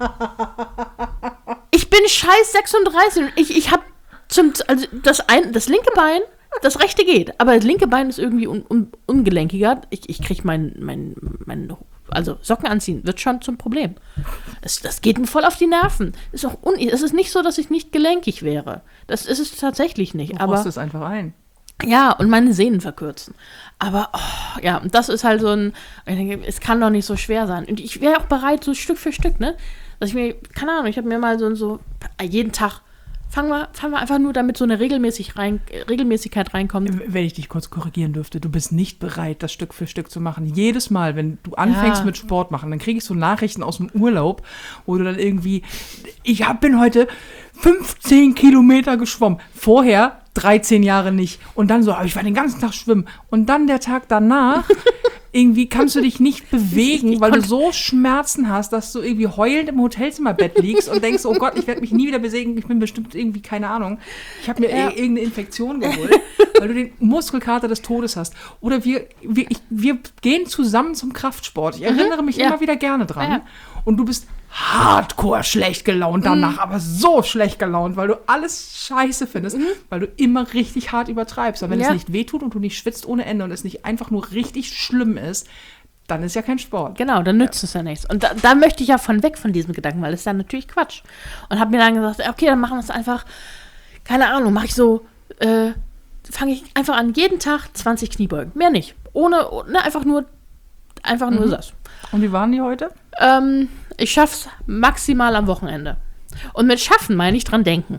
Ich bin scheiß 36 und ich habe das linke Bein, das rechte geht, aber das linke Bein ist irgendwie ungelenkiger. Ich kriege also Socken anziehen wird schon zum Problem. Das geht mir voll auf die Nerven. Es ist nicht so, dass ich nicht gelenkig wäre. Das ist es tatsächlich nicht. Du baust es einfach ein. Ja, und meine Sehnen verkürzen. Aber, ja, das ist halt so ich denke, es kann doch nicht so schwer sein. Und ich wäre auch bereit, so Stück für Stück, ne? Dass ich mir, keine Ahnung, ich habe mir mal so jeden Tag fangen wir einfach nur, damit so eine Regelmäßigkeit reinkommt. Wenn ich dich kurz korrigieren dürfte, du bist nicht bereit, das Stück für Stück zu machen. Jedes Mal, wenn du anfängst mit Sport machen, dann kriege ich so Nachrichten aus dem Urlaub, wo du dann irgendwie, bin heute 15 Kilometer geschwommen. Vorher 13 Jahre nicht. Und dann so, aber ich war den ganzen Tag schwimmen. Und dann der Tag danach, irgendwie kannst du dich nicht bewegen, weil du so Schmerzen hast, dass du irgendwie heulend im Hotelzimmerbett liegst und denkst, oh Gott, ich werde mich nie wieder bewegen, ich bin bestimmt irgendwie, keine Ahnung, ich habe mir irgendeine Infektion geholt, weil du den Muskelkater des Todes hast. Oder wir gehen zusammen zum Kraftsport. Ich erinnere mich immer wieder gerne dran. Ja. Und du bist hardcore schlecht gelaunt danach, aber so schlecht gelaunt, weil du alles scheiße findest, weil du immer richtig hart übertreibst. Und wenn es nicht wehtut und du nicht schwitzt ohne Ende und es nicht einfach nur richtig schlimm ist, dann ist ja kein Sport. Genau, dann nützt es ja nichts. Und da möchte ich ja weg von diesem Gedanken, weil es ist dann natürlich Quatsch. Und habe mir dann gesagt, okay, dann machen wir es einfach, keine Ahnung, mache ich so, fange ich einfach an, jeden Tag 20 Kniebeugen. Mehr nicht. Einfach nur das. Und wie waren die heute? Ich schaff's maximal am Wochenende. Und mit schaffen meine ich dran denken.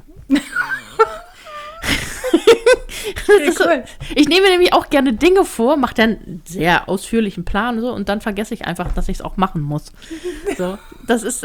Cool. So, ich nehme mir nämlich auch gerne Dinge vor, mache dann einen sehr ausführlichen Plan und dann vergesse ich einfach, dass ich es auch machen muss. So, das ist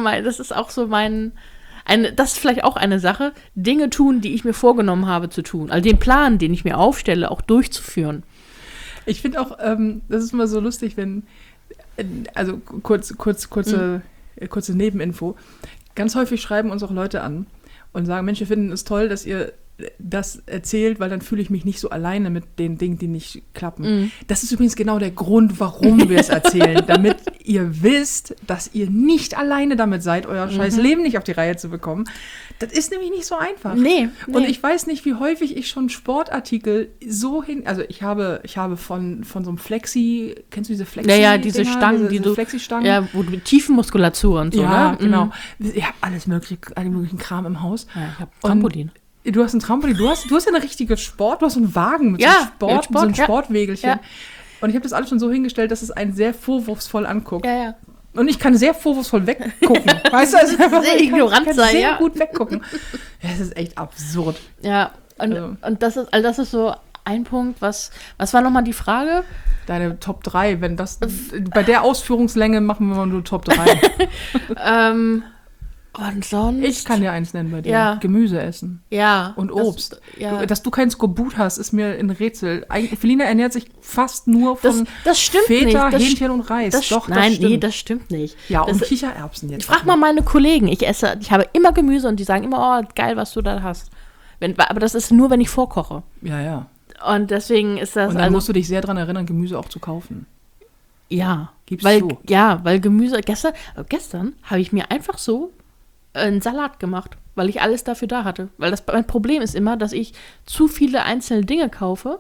vielleicht auch eine Sache, Dinge tun, die ich mir vorgenommen habe zu tun. Also den Plan, den ich mir aufstelle, auch durchzuführen. Ich finde auch, das ist immer so lustig, wenn, also kurze Nebeninfo, ganz häufig schreiben uns auch Leute an und sagen, Mensch, wir finden es toll, dass ihr das erzählt, weil dann fühle ich mich nicht so alleine mit den Dingen, die nicht klappen. Das ist übrigens genau der Grund, warum wir es erzählen, damit ihr wisst, dass ihr nicht alleine damit seid, euer scheiß Leben nicht auf die Reihe zu bekommen. Das ist nämlich nicht so einfach. Nee. Und ich weiß nicht, wie häufig ich schon Sportartikel also ich habe von so einem Flexi, kennst du diese Flexi? Ja, diese Stangen, diese Flexi-Stangen. Ja, wo du mit Tiefenmuskulatur und so, ja, ne? genau. Ich habe alle möglichen Kram im Haus. Ja, ich habe Trampolin. Du hast ein Trampolin, du hast ja eine richtige du hast einen Wagen mit so einem Sportwägelchen. Ja. Und ich habe das alles schon so hingestellt, dass es einen sehr vorwurfsvoll anguckt. Ja. Und ich kann sehr vorwurfsvoll weggucken. Weißt du, also sehr ignorant kann sein, sehr gut weggucken. Ja, das ist echt absurd. Ja, und das ist so ein Punkt, was war nochmal die Frage? Deine Top 3, wenn das, bei der Ausführungslänge machen wir mal nur Top 3. Und sonst? Ich kann dir eins nennen bei dir. Ja. Gemüse essen. Ja. Und Obst. Ja. Dass du kein Skorbut hast, ist mir ein Rätsel. Felina ernährt sich fast nur von das stimmt Feta, nicht. Hähnchen und Reis. Das stimmt nicht. Ja, und Kichererbsen jetzt. Frag mal meine Kollegen. Ich habe immer Gemüse und die sagen immer, oh, geil, was du da hast. Aber das ist nur, wenn ich vorkoche. Ja. Und deswegen ist das. Und dann musst du dich sehr daran erinnern, Gemüse auch zu kaufen. Ja. Gibst du. Ja, weil Gemüse. Gestern habe ich mir einfach so einen Salat gemacht, weil ich alles dafür da hatte. Weil mein Problem ist immer, dass ich zu viele einzelne Dinge kaufe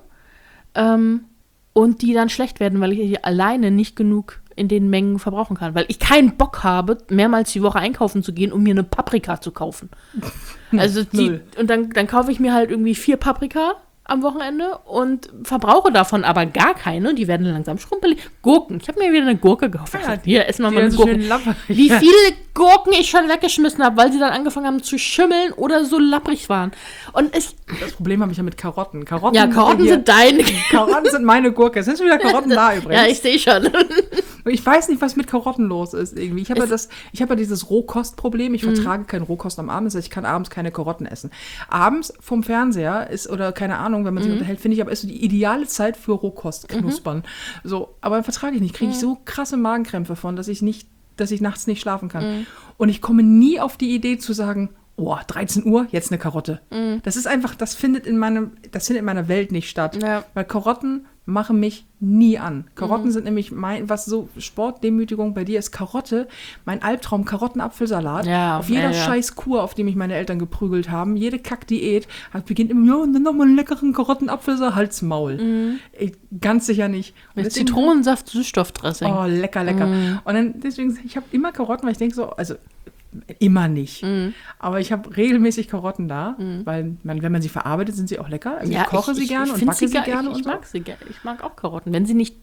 und die dann schlecht werden, weil ich die alleine nicht genug in den Mengen verbrauchen kann. Weil ich keinen Bock habe, mehrmals die Woche einkaufen zu gehen, um mir eine Paprika zu kaufen. Also und dann kaufe ich mir halt irgendwie 4 Paprika am Wochenende und verbrauche davon aber gar keine. Die werden langsam schrumpelig. Gurken. Ich habe mir wieder eine Gurke gekauft. Hier, essen wir mal eine Gurke. Wie viele Gurken ich schon weggeschmissen habe, weil sie dann angefangen haben zu schimmeln oder so lapprig waren. Und das Problem habe ich ja mit Karotten. Karotten sind deine. Karotten sind meine Gurke. Es sind schon wieder Karotten da übrigens. Ja, ich sehe schon. Ich weiß nicht, was mit Karotten los ist irgendwie. Ich habe ja dieses Rohkostproblem. Ich vertrage kein Rohkost am Abend. Das heißt, ich kann abends keine Karotten essen. Abends vom Fernseher oder keine Ahnung, wenn man sich unterhält, finde ich, aber ist so die ideale Zeit für Rohkost knuspern. So, aber vertrage ich nicht. Kriege ich so krasse Magenkrämpfe von, dass ich nachts nicht schlafen kann. Und ich komme nie auf die Idee zu sagen, 13 Uhr, jetzt eine Karotte. Das ist einfach, das findet in meiner Welt nicht statt. Ja. Weil Karotten machen mich nie an. Karotten sind nämlich was so Sportdemütigung bei dir ist Karotte, mein Albtraum, Karottenapfelsalat. Ja, auf jeder scheiß Kur, auf die mich meine Eltern geprügelt haben, jede Kackdiät, beginnt immer, und dann nochmal einen leckeren Karottenapfelsalat, Halt's Maul. Ganz sicher nicht. Mit Zitronensaft, Süßstoffdressing. Oh, lecker. Und dann, deswegen, ich habe immer Karotten, weil ich denke so, also immer nicht. Aber ich habe regelmäßig Karotten da, weil wenn man sie verarbeitet, sind sie auch lecker. Also ich koche sie gerne und backe sie gerne. Ich mag sie gerne. Ich mag auch Karotten, wenn sie nicht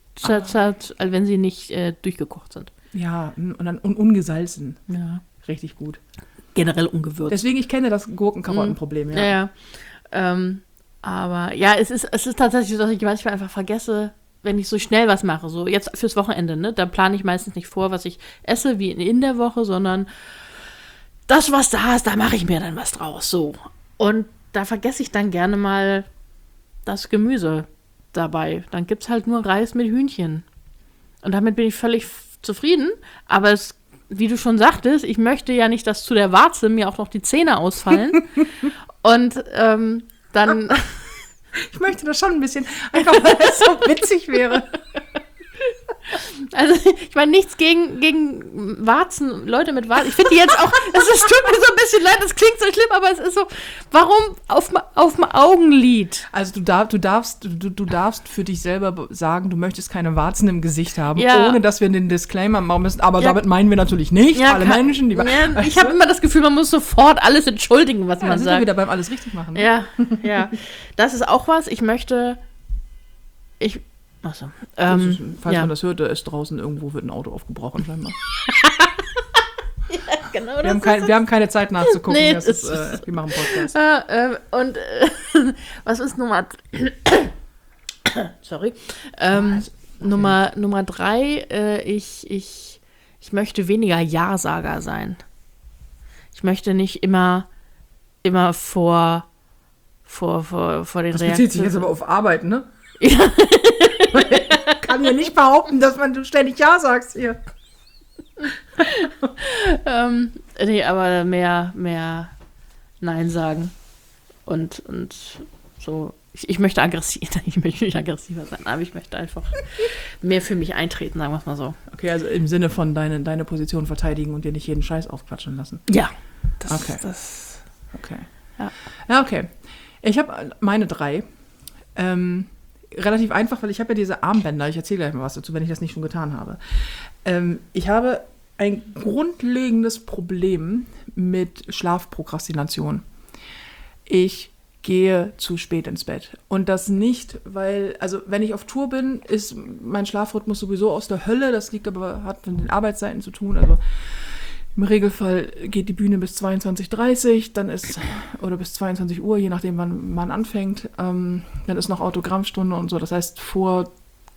durchgekocht sind. Ja, und ungesalzen. Ja. Richtig gut. Generell ungewürzt. Deswegen, ich kenne das Gurken-Karotten-Problem, ja. Aber ja, es ist tatsächlich so, dass ich manchmal einfach vergesse, wenn ich so schnell was mache, so jetzt fürs Wochenende, ne, da plane ich meistens nicht vor, was ich esse, wie in der Woche, sondern das, was da ist, da mache ich mir dann was draus, so. Und da vergesse ich dann gerne mal das Gemüse dabei. Dann gibt's halt nur Reis mit Hühnchen. Und damit bin ich völlig zufrieden, aber wie du schon sagtest, ich möchte ja nicht, dass zu der Warze mir auch noch die Zähne ausfallen. Und dann... Ich möchte das schon ein bisschen, einfach weil es so witzig wäre. Also, ich meine, nichts gegen Warzen, Leute mit Warzen. Ich finde die jetzt auch, es tut mir so ein bisschen leid, das klingt so schlimm, aber es ist so, warum auf dem Augenlid? Also du darfst für dich selber sagen, du möchtest keine Warzen im Gesicht haben, ohne dass wir den Disclaimer machen müssen, aber damit meinen wir natürlich nicht alle Menschen, die... ich habe immer das Gefühl, man muss sofort alles entschuldigen, was man sagt. Sind wir wieder beim alles richtig machen. Ne? Ja. Das ist auch was, Achso. Falls man das hört, da ist draußen irgendwo wird ein Auto aufgebrochen scheinbar. Ja, genau. Wir haben keine Zeit nachzugucken. Nee, wir machen Podcast. Was ist Nummer... Sorry. Nummer 3, ich möchte weniger Ja-Sager sein. Ich möchte nicht immer vor den Reaktionen... Das bezieht sich jetzt aber auf Arbeit, ne? Ja. Kann ja nicht behaupten, dass du ständig Ja sagst hier. Nee, aber mehr Nein sagen. Und so, ich möchte ich möchte nicht aggressiver sein, aber ich möchte einfach mehr für mich eintreten, sagen wir es mal so. Okay, also im Sinne von deine Position verteidigen und dir nicht jeden Scheiß aufquatschen lassen. Ja. Okay. Ja. Ja, okay. Ich habe meine 3. Relativ einfach, weil ich habe ja diese Armbänder. Ich erzähle gleich mal was dazu, wenn ich das nicht schon getan habe. Ich habe ein grundlegendes Problem mit Schlafprokrastination. Ich gehe zu spät ins Bett. Und das nicht, weil, also wenn ich auf Tour bin, ist mein Schlafrhythmus sowieso aus der Hölle. Das liegt aber, hat mit den Arbeitszeiten zu tun. Also im Regelfall geht die Bühne bis 22:30, dann ist, oder bis 22 Uhr, je nachdem wann man anfängt. Dann ist noch Autogrammstunde und so. Das heißt, vor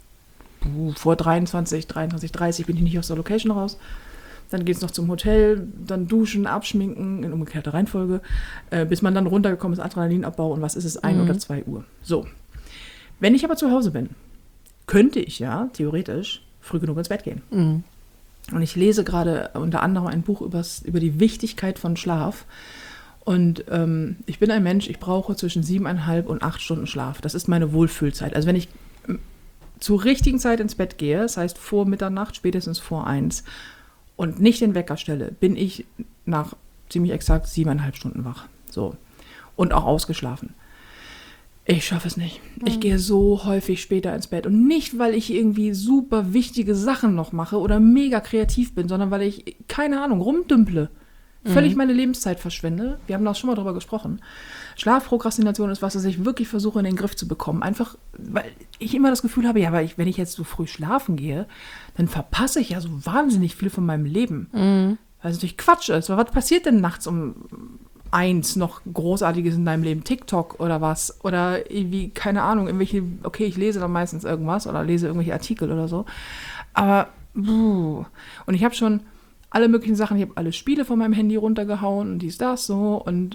23:30 bin ich nicht aus der Location raus. Dann geht es noch zum Hotel, dann duschen, abschminken, in umgekehrter Reihenfolge, bis man dann runtergekommen ist, Adrenalinabbau und was ist es, 1 oder 2 Uhr. So. Wenn ich aber zu Hause bin, könnte ich ja theoretisch früh genug ins Bett gehen. Mhm. Und ich lese gerade unter anderem ein Buch über die Wichtigkeit von Schlaf. Und ich bin ein Mensch, ich brauche zwischen 7,5 und 8 Stunden Schlaf. Das ist meine Wohlfühlzeit. Also wenn ich zur richtigen Zeit ins Bett gehe, das heißt vor Mitternacht, spätestens vor 1, und nicht den Wecker stelle, bin ich nach ziemlich exakt 7,5 Stunden wach. So. Und auch ausgeschlafen. Ich schaffe es nicht. Ich gehe so häufig später ins Bett. Und nicht, weil ich irgendwie super wichtige Sachen noch mache oder mega kreativ bin, sondern weil ich, keine Ahnung, rumdümple. Völlig meine Lebenszeit verschwende. Wir haben da schon mal drüber gesprochen. Schlafprokrastination ist was ich wirklich versuche in den Griff zu bekommen. Einfach, weil ich immer das Gefühl habe, ja, aber wenn ich jetzt so früh schlafen gehe, dann verpasse ich ja so wahnsinnig viel von meinem Leben. Weil es natürlich Quatsch ist. Weil was passiert denn nachts um 1 noch Großartiges in deinem Leben? TikTok oder was? Oder irgendwie, keine Ahnung, okay, ich lese dann meistens irgendwas oder lese irgendwelche Artikel oder so. Aber, und ich habe schon alle möglichen Sachen, ich habe alle Spiele von meinem Handy runtergehauen und dies, das, so. Und,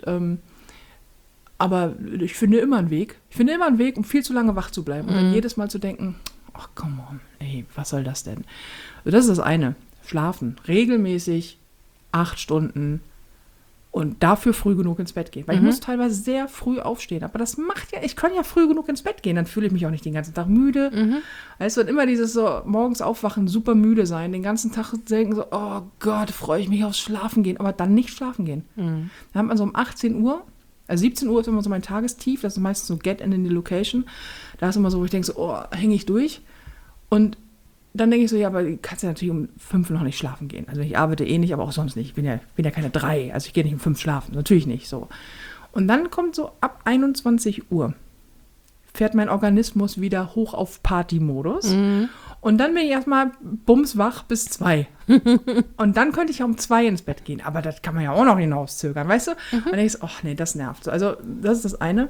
aber ich finde immer einen Weg. Ich finde immer einen Weg, um viel zu lange wach zu bleiben. Und dann jedes Mal zu denken, ach, come on, ey, was soll das denn? Also das ist das eine. Schlafen. Regelmäßig 8 Stunden und dafür früh genug ins Bett gehen. Weil ich muss teilweise sehr früh aufstehen. Aber das macht ja, ich kann ja früh genug ins Bett gehen. Dann fühle ich mich auch nicht den ganzen Tag müde. Weißt du, und immer dieses so morgens aufwachen, super müde sein, den ganzen Tag denken so, oh Gott, freue ich mich aufs Schlafen gehen. Aber dann nicht schlafen gehen. Dann hat man so um 18 Uhr, also 17 Uhr ist immer so mein Tagestief. Das ist meistens so Get in the Location. Da ist immer so, wo ich denke so, oh, hänge ich durch. Und dann denke ich so, ja, aber du kannst ja natürlich um 5 noch nicht schlafen gehen. Also ich arbeite eh nicht, aber auch sonst nicht. Ich bin ja keine 3, also ich gehe nicht um 5 schlafen. Natürlich nicht so. Und dann kommt so ab 21 Uhr, fährt mein Organismus wieder hoch auf Party-Modus. Und dann bin ich erstmal bumswach bis 2. Und dann könnte ich ja um 2 ins Bett gehen. Aber das kann man ja auch noch hinauszögern, weißt du? Und dann denke ich so, ach nee, das nervt so. Also das ist das eine.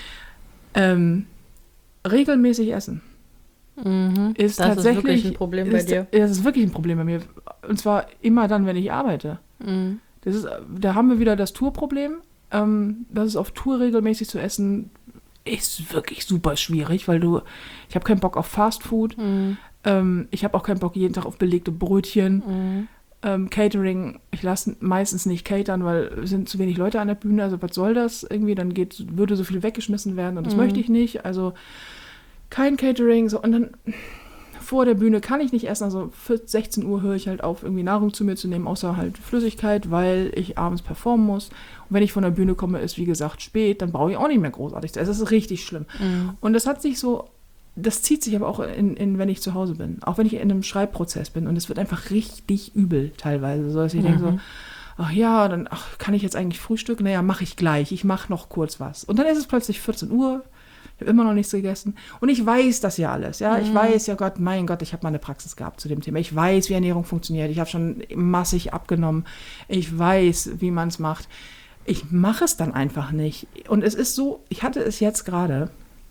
Regelmäßig essen. Ist das tatsächlich ist wirklich ein Problem bei dir. Das ist wirklich ein Problem bei mir. Und zwar immer dann, wenn ich arbeite. Da haben wir wieder das Tourproblem. Das ist auf Tour regelmäßig zu essen, ist wirklich super schwierig, weil ich habe keinen Bock auf Fastfood. Ich habe auch keinen Bock jeden Tag auf belegte Brötchen. Catering, ich lasse meistens nicht catern, weil es sind zu wenig Leute an der Bühne. Also was soll das irgendwie? Dann würde so viel weggeschmissen werden und das möchte ich nicht. Also kein Catering, so. Und dann vor der Bühne kann ich nicht essen, also 16 Uhr höre ich halt auf, irgendwie Nahrung zu mir zu nehmen, außer halt Flüssigkeit, weil ich abends performen muss. Und wenn ich von der Bühne komme, ist wie gesagt spät, dann brauche ich auch nicht mehr großartig zu essen. Das ist richtig schlimm. Und das zieht sich aber auch wenn ich zu Hause bin, auch wenn ich in einem Schreibprozess bin und es wird einfach richtig übel teilweise, so dass ich denke so, ach ja, dann kann ich jetzt eigentlich frühstücken? Naja, mache ich gleich, ich mache noch kurz was. Und dann ist es plötzlich 14 Uhr, ich habe immer noch nichts gegessen. Und ich weiß das ja alles. Ja, ich weiß, ja Gott, mein Gott, ich habe mal eine Praxis gehabt zu dem Thema. Ich weiß, wie Ernährung funktioniert. Ich habe schon massig abgenommen. Ich weiß, wie man es macht. Ich mache es dann einfach nicht. Und es ist so, ich hatte es jetzt gerade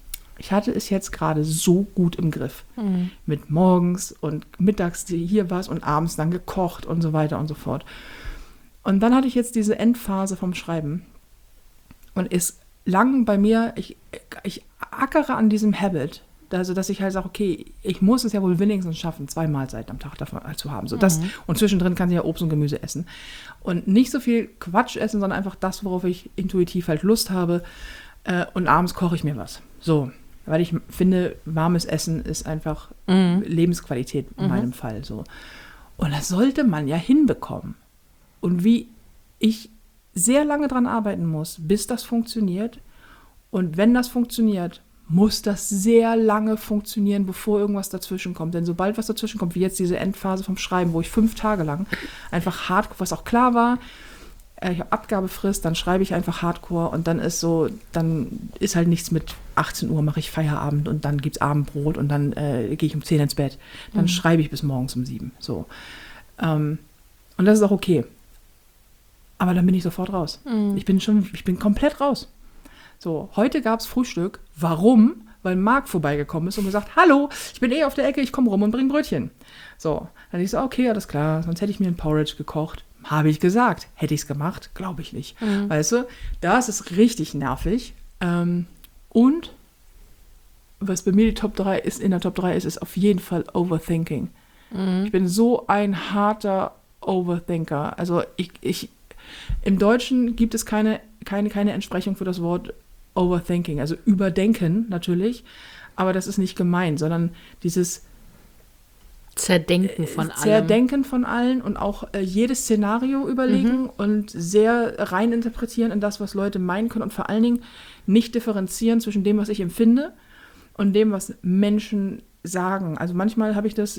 so gut im Griff. Mit morgens und mittags hier was und abends dann gekocht und so weiter und so fort. Und dann hatte ich jetzt diese Endphase vom Schreiben. Und ist lang bei mir, ich ackere an diesem Habit, Also, dass ich halt sage, okay, ich muss es ja wohl wenigstens schaffen, 2 Mahlzeiten am Tag davon zu haben. So, das, und zwischendrin kann ich ja Obst und Gemüse essen. Und nicht so viel Quatsch essen, sondern einfach das, worauf ich intuitiv halt Lust habe. Und abends koche ich mir was. So, weil ich finde, warmes Essen ist einfach Lebensqualität in meinem Fall. So. Und das sollte man ja hinbekommen. Und wie ich sehr lange dran arbeiten muss, bis das funktioniert. Und wenn das funktioniert, muss das sehr lange funktionieren, bevor irgendwas dazwischen kommt. Denn sobald was dazwischen kommt, wie jetzt diese Endphase vom Schreiben, wo ich 5 Tage lang einfach hardcore, was auch klar war, ich habe Abgabefrist, dann schreibe ich einfach hardcore und dann ist halt nichts mit 18 Uhr mache ich Feierabend und dann gibt's Abendbrot und dann gehe ich um 10 ins Bett. Dann schreibe ich bis morgens um 7. So. Und das ist auch okay. Aber dann bin ich sofort raus. Ich bin komplett raus. So, heute gab es Frühstück. Warum? Weil Marc vorbeigekommen ist und gesagt, hallo, ich bin auf der Ecke, ich komme rum und bring Brötchen. So, dann ich so, okay, alles klar, sonst hätte ich mir ein Porridge gekocht. Habe ich gesagt. Hätte ich es gemacht? Glaube ich nicht. Weißt du, das ist richtig nervig. Und was bei mir in der Top 3 ist auf jeden Fall Overthinking. Ich bin so ein harter Overthinker. Also im Deutschen gibt es keine Entsprechung für das Wort Overthinking, also überdenken natürlich, aber das ist nicht gemeint, sondern dieses Zerdenken von allem. Zerdenken von allen und auch jedes Szenario überlegen und sehr rein interpretieren in das, was Leute meinen können und vor allen Dingen nicht differenzieren zwischen dem, was ich empfinde und dem, was Menschen sagen. Also manchmal habe ich das,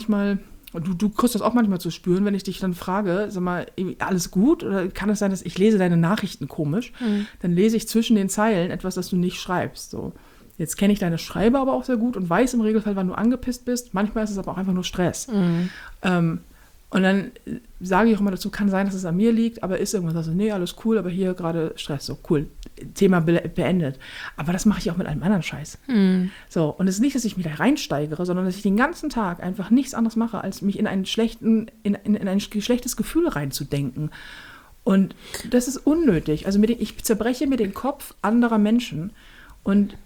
du kriegst das auch manchmal zu spüren, wenn ich dich dann frage, sag mal, alles gut? Oder kann es sein, dass ich lese deine Nachrichten komisch? Dann lese ich zwischen den Zeilen etwas, das du nicht schreibst. So. Jetzt kenne ich deine Schreiber aber auch sehr gut und weiß im Regelfall, wann du angepisst bist. Manchmal ist es aber auch einfach nur Stress. Und dann sage ich auch immer dazu, kann sein, dass es an mir liegt, aber ist irgendwas, also nee, alles cool, aber hier gerade Stress, so cool, Thema beendet. Aber das mache ich auch mit allem anderen Scheiß. So, und es ist nicht, dass ich mich da reinsteigere, sondern dass ich den ganzen Tag einfach nichts anderes mache, als mich in ein schlechtes Gefühl reinzudenken. Und das ist unnötig. Also ich zerbreche mir den Kopf anderer Menschen und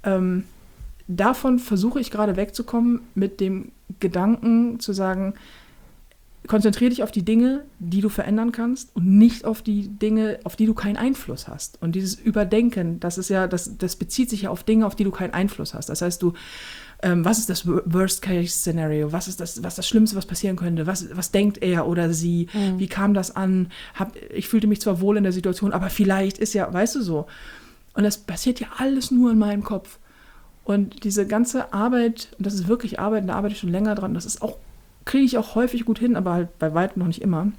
davon versuche ich gerade wegzukommen mit dem Gedanken zu sagen, konzentriere dich auf die Dinge, die du verändern kannst und nicht auf die Dinge, auf die du keinen Einfluss hast. Und dieses Überdenken, das bezieht sich ja auf Dinge, auf die du keinen Einfluss hast. Das heißt, was ist das Worst-Case-Szenario? Was ist das Schlimmste, was passieren könnte? Was denkt er oder sie? Wie kam das an? Ich fühlte mich zwar wohl in der Situation, aber vielleicht ist ja, weißt du so. Und das passiert ja alles nur in meinem Kopf. Und diese ganze Arbeit, und das ist wirklich Arbeit, da arbeite ich schon länger dran, kriege ich auch häufig gut hin, aber halt bei weitem noch nicht immer.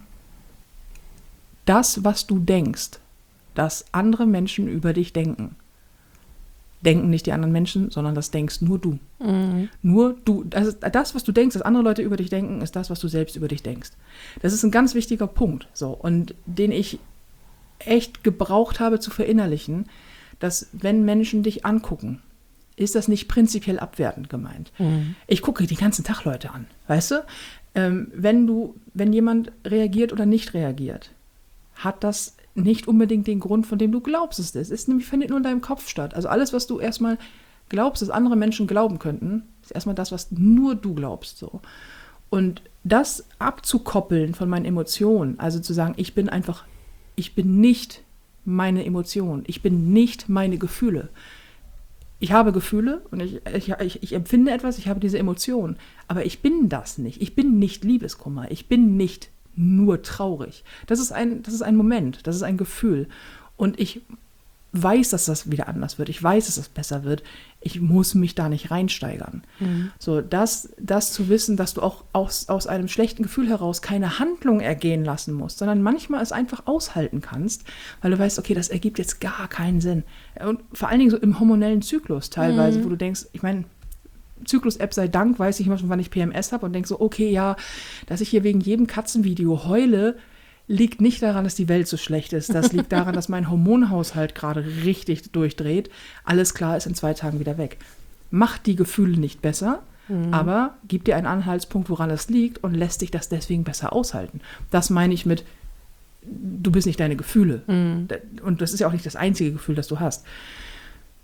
Das, was du denkst, dass andere Menschen über dich denken nicht die anderen Menschen, sondern das denkst nur du. Nur du. Das, was du denkst, dass andere Leute über dich denken, ist das, was du selbst über dich denkst. Das ist ein ganz wichtiger Punkt. So, und den ich echt gebraucht habe zu verinnerlichen, dass wenn Menschen dich angucken, ist das nicht prinzipiell abwertend gemeint. Ich gucke den ganzen Tag Leute an, weißt du? Wenn jemand reagiert oder nicht reagiert, hat das nicht unbedingt den Grund, von dem du glaubst es ist. Es findet nur in deinem Kopf statt. Also alles, was du erstmal glaubst, dass andere Menschen glauben könnten, ist erstmal das, was nur du glaubst. So. Und das abzukoppeln von meinen Emotionen, also zu sagen, ich bin nicht meine Emotionen, ich bin nicht meine Gefühle. Ich habe Gefühle und ich empfinde etwas, ich habe diese Emotionen, aber ich bin das nicht. Ich bin nicht Liebeskummer, ich bin nicht nur traurig. Das ist ein Moment, das ist ein Gefühl. Und ich weiß, dass das wieder anders wird. Ich weiß, dass das besser wird. Ich muss mich da nicht reinsteigern. So, das zu wissen, dass du auch aus einem schlechten Gefühl heraus keine Handlung ergehen lassen musst, sondern manchmal es einfach aushalten kannst, weil du weißt, okay, das ergibt jetzt gar keinen Sinn. Und vor allen Dingen so im hormonellen Zyklus teilweise, wo du denkst, ich meine, Zyklus-App sei Dank, weiß ich immer schon, wann ich PMS habe und denke so, okay, ja, dass ich hier wegen jedem Katzenvideo heule, liegt nicht daran, dass die Welt so schlecht ist. Das liegt daran, dass mein Hormonhaushalt gerade richtig durchdreht. Alles klar, ist in 2 Tagen wieder weg. Macht die Gefühle nicht besser, aber gibt dir einen Anhaltspunkt, woran es liegt und lässt dich das deswegen besser aushalten. Das meine ich mit, du bist nicht deine Gefühle. Und das ist ja auch nicht das einzige Gefühl, das du hast.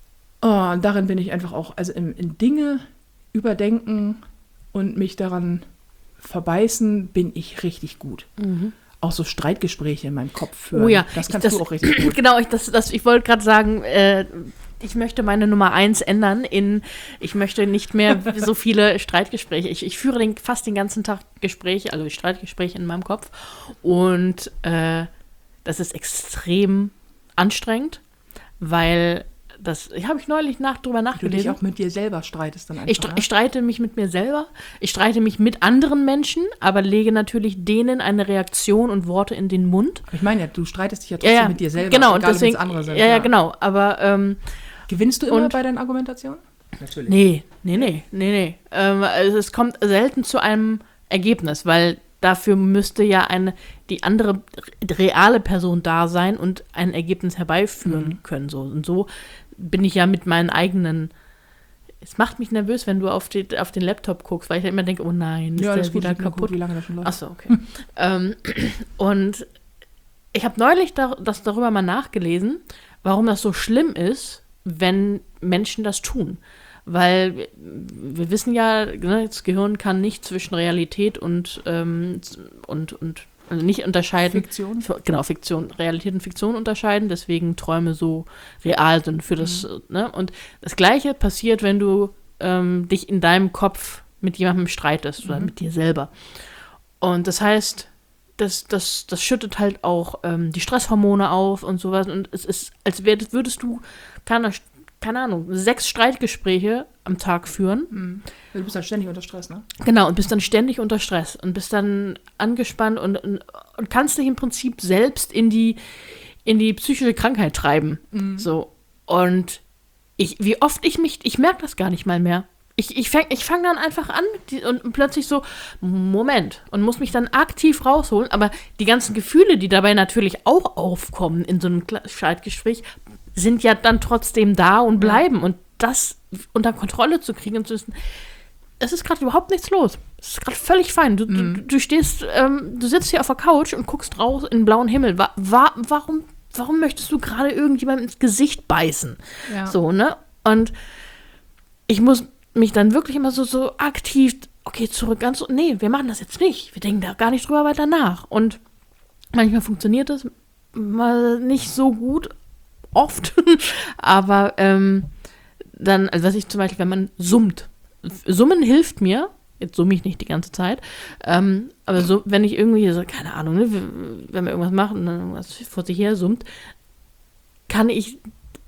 Oh, und darin bin ich einfach auch, also in Dinge überdenken und mich daran verbeißen, bin ich richtig gut. Auch so Streitgespräche in meinem Kopf führen. Oh ja, das kannst du auch richtig gut. Genau, ich wollte gerade sagen, ich möchte meine Nummer 1 ändern ich möchte nicht mehr so viele Streitgespräche. Ich führe fast den ganzen Tag Gespräche, also Streitgespräche in meinem Kopf. Und das ist extrem anstrengend, weil habe ich neulich drüber nachgelesen. Du dich auch mit dir selber streitest dann einfach. Ich streite mich mit mir selber, ich streite mich mit anderen Menschen, aber lege natürlich denen eine Reaktion und Worte in den Mund. Ich meine ja, du streitest dich ja trotzdem mit dir selber, genau, egal deswegen, ob es andere sind. Ja, genau, aber gewinnst du immer bei deinen Argumentationen? Natürlich. Nee. Also es kommt selten zu einem Ergebnis, weil dafür müsste ja die andere reale Person da sein und ein Ergebnis herbeiführen können. So. Und so bin ich ja mit meinen eigenen. Es macht mich nervös, wenn du auf den Laptop guckst, weil ich ja immer denke, oh nein, ist der wieder kaputt? Wie lange das schon läuft. Achso, okay. Und ich habe neulich darüber mal nachgelesen, warum das so schlimm ist, wenn Menschen das tun. Weil wir wissen ja, ne, das Gehirn kann nicht zwischen Realität und also nicht unterscheiden. Fiktion? Genau, Realität und Fiktion unterscheiden, deswegen Träume so real sind für das, ne? Und das Gleiche passiert, wenn du dich in deinem Kopf mit jemandem streitest oder mit dir selber. Und das heißt, das schüttet halt auch die Stresshormone auf und sowas. Und es ist, als würdest du keine Ahnung, 6 Streitgespräche am Tag führen. Du bist dann ständig unter Stress, ne? Genau, und bist dann ständig unter Stress und bist dann angespannt und kannst dich im Prinzip selbst in die psychische Krankheit treiben. So. Und wie oft ich merke das gar nicht mal mehr. Ich fang dann einfach an und plötzlich so, Moment, und muss mich dann aktiv rausholen, aber die ganzen Gefühle, die dabei natürlich auch aufkommen in so einem Streitgespräch, sind ja dann trotzdem da und bleiben. Und das unter Kontrolle zu kriegen und zu wissen, es ist gerade überhaupt nichts los. Es ist gerade völlig fein. Du stehst, du sitzt hier auf der Couch und guckst raus in den blauen Himmel. Warum möchtest du gerade irgendjemandem ins Gesicht beißen? Ja. So, ne? Und ich muss mich dann wirklich immer so aktiv, okay, zurück, nee, wir machen das jetzt nicht. Wir denken da gar nicht drüber weiter nach. Und manchmal funktioniert das mal nicht so gut, oft, aber dann, also was ich zum Beispiel, wenn man summt. Summen hilft mir, jetzt summe ich nicht die ganze Zeit, aber so, wenn ich irgendwie, so, keine Ahnung, ne, wenn wir irgendwas machen und dann irgendwas vor sich her summt, kann ich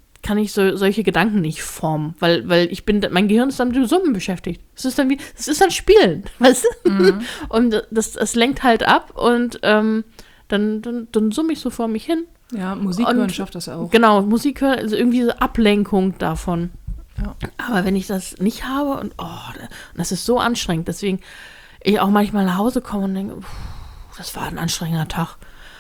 solche Gedanken nicht formen, weil mein Gehirn ist dann mit dem Summen beschäftigt. Es ist dann Spielen, weißt du? Und das lenkt halt ab und dann summe ich so vor mich hin. Ja, Musik hören schafft das auch. Genau, Musik hören, also irgendwie so Ablenkung davon. Ja. Aber wenn ich das nicht habe und das ist so anstrengend, deswegen ich auch manchmal nach Hause komme und denke, das war ein anstrengender Tag.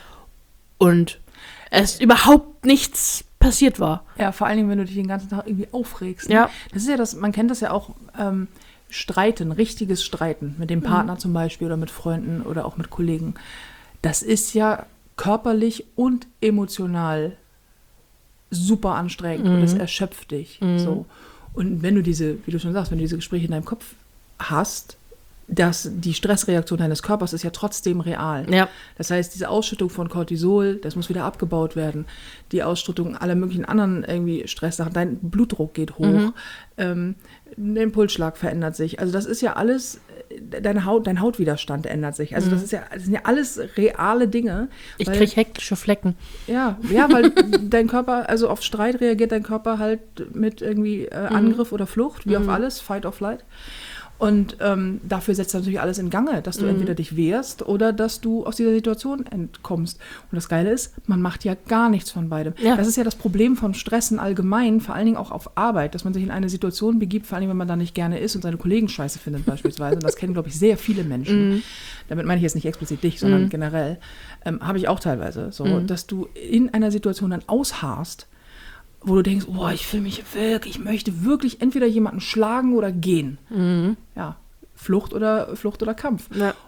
Und es überhaupt nichts passiert war. Ja, vor allen Dingen, wenn du dich den ganzen Tag irgendwie aufregst. Ne? Ja. Das ist ja man kennt das ja auch, Streiten, richtiges Streiten mit dem Partner zum Beispiel oder mit Freunden oder auch mit Kollegen. Das ist ja körperlich und emotional super anstrengend und das erschöpft dich. So. Und wenn du wie du schon sagst, wenn du diese Gespräche in deinem Kopf hast, die Stressreaktion deines Körpers ist ja trotzdem real. Ja. Das heißt, diese Ausschüttung von Cortisol, das muss wieder abgebaut werden. Die Ausschüttung aller möglichen anderen irgendwie Stresssachen. Dein Blutdruck geht hoch. Dein Pulsschlag verändert sich. Also das ist ja alles, dein Hautwiderstand ändert sich. Also das sind ja alles reale Dinge. Ich kriege hektische Flecken. Ja, weil dein Körper, also auf Streit reagiert dein Körper halt mit irgendwie Angriff oder Flucht, wie auf alles, Fight or Flight. Und dafür setzt natürlich alles in Gange, dass du entweder dich wehrst oder dass du aus dieser Situation entkommst. Und das Geile ist, man macht ja gar nichts von beidem. Ja. Das ist ja das Problem von Stressen allgemein, vor allen Dingen auch auf Arbeit, dass man sich in eine Situation begibt, vor allen Dingen, wenn man da nicht gerne ist und seine Kollegen scheiße findet beispielsweise. Und das kennen, glaube ich, sehr viele Menschen. Damit meine ich jetzt nicht explizit dich, sondern generell. Habe ich auch teilweise so, dass du in einer Situation dann ausharrst, wo du denkst, ich möchte wirklich entweder jemanden schlagen oder gehen. Ja, Flucht oder Kampf. Ja.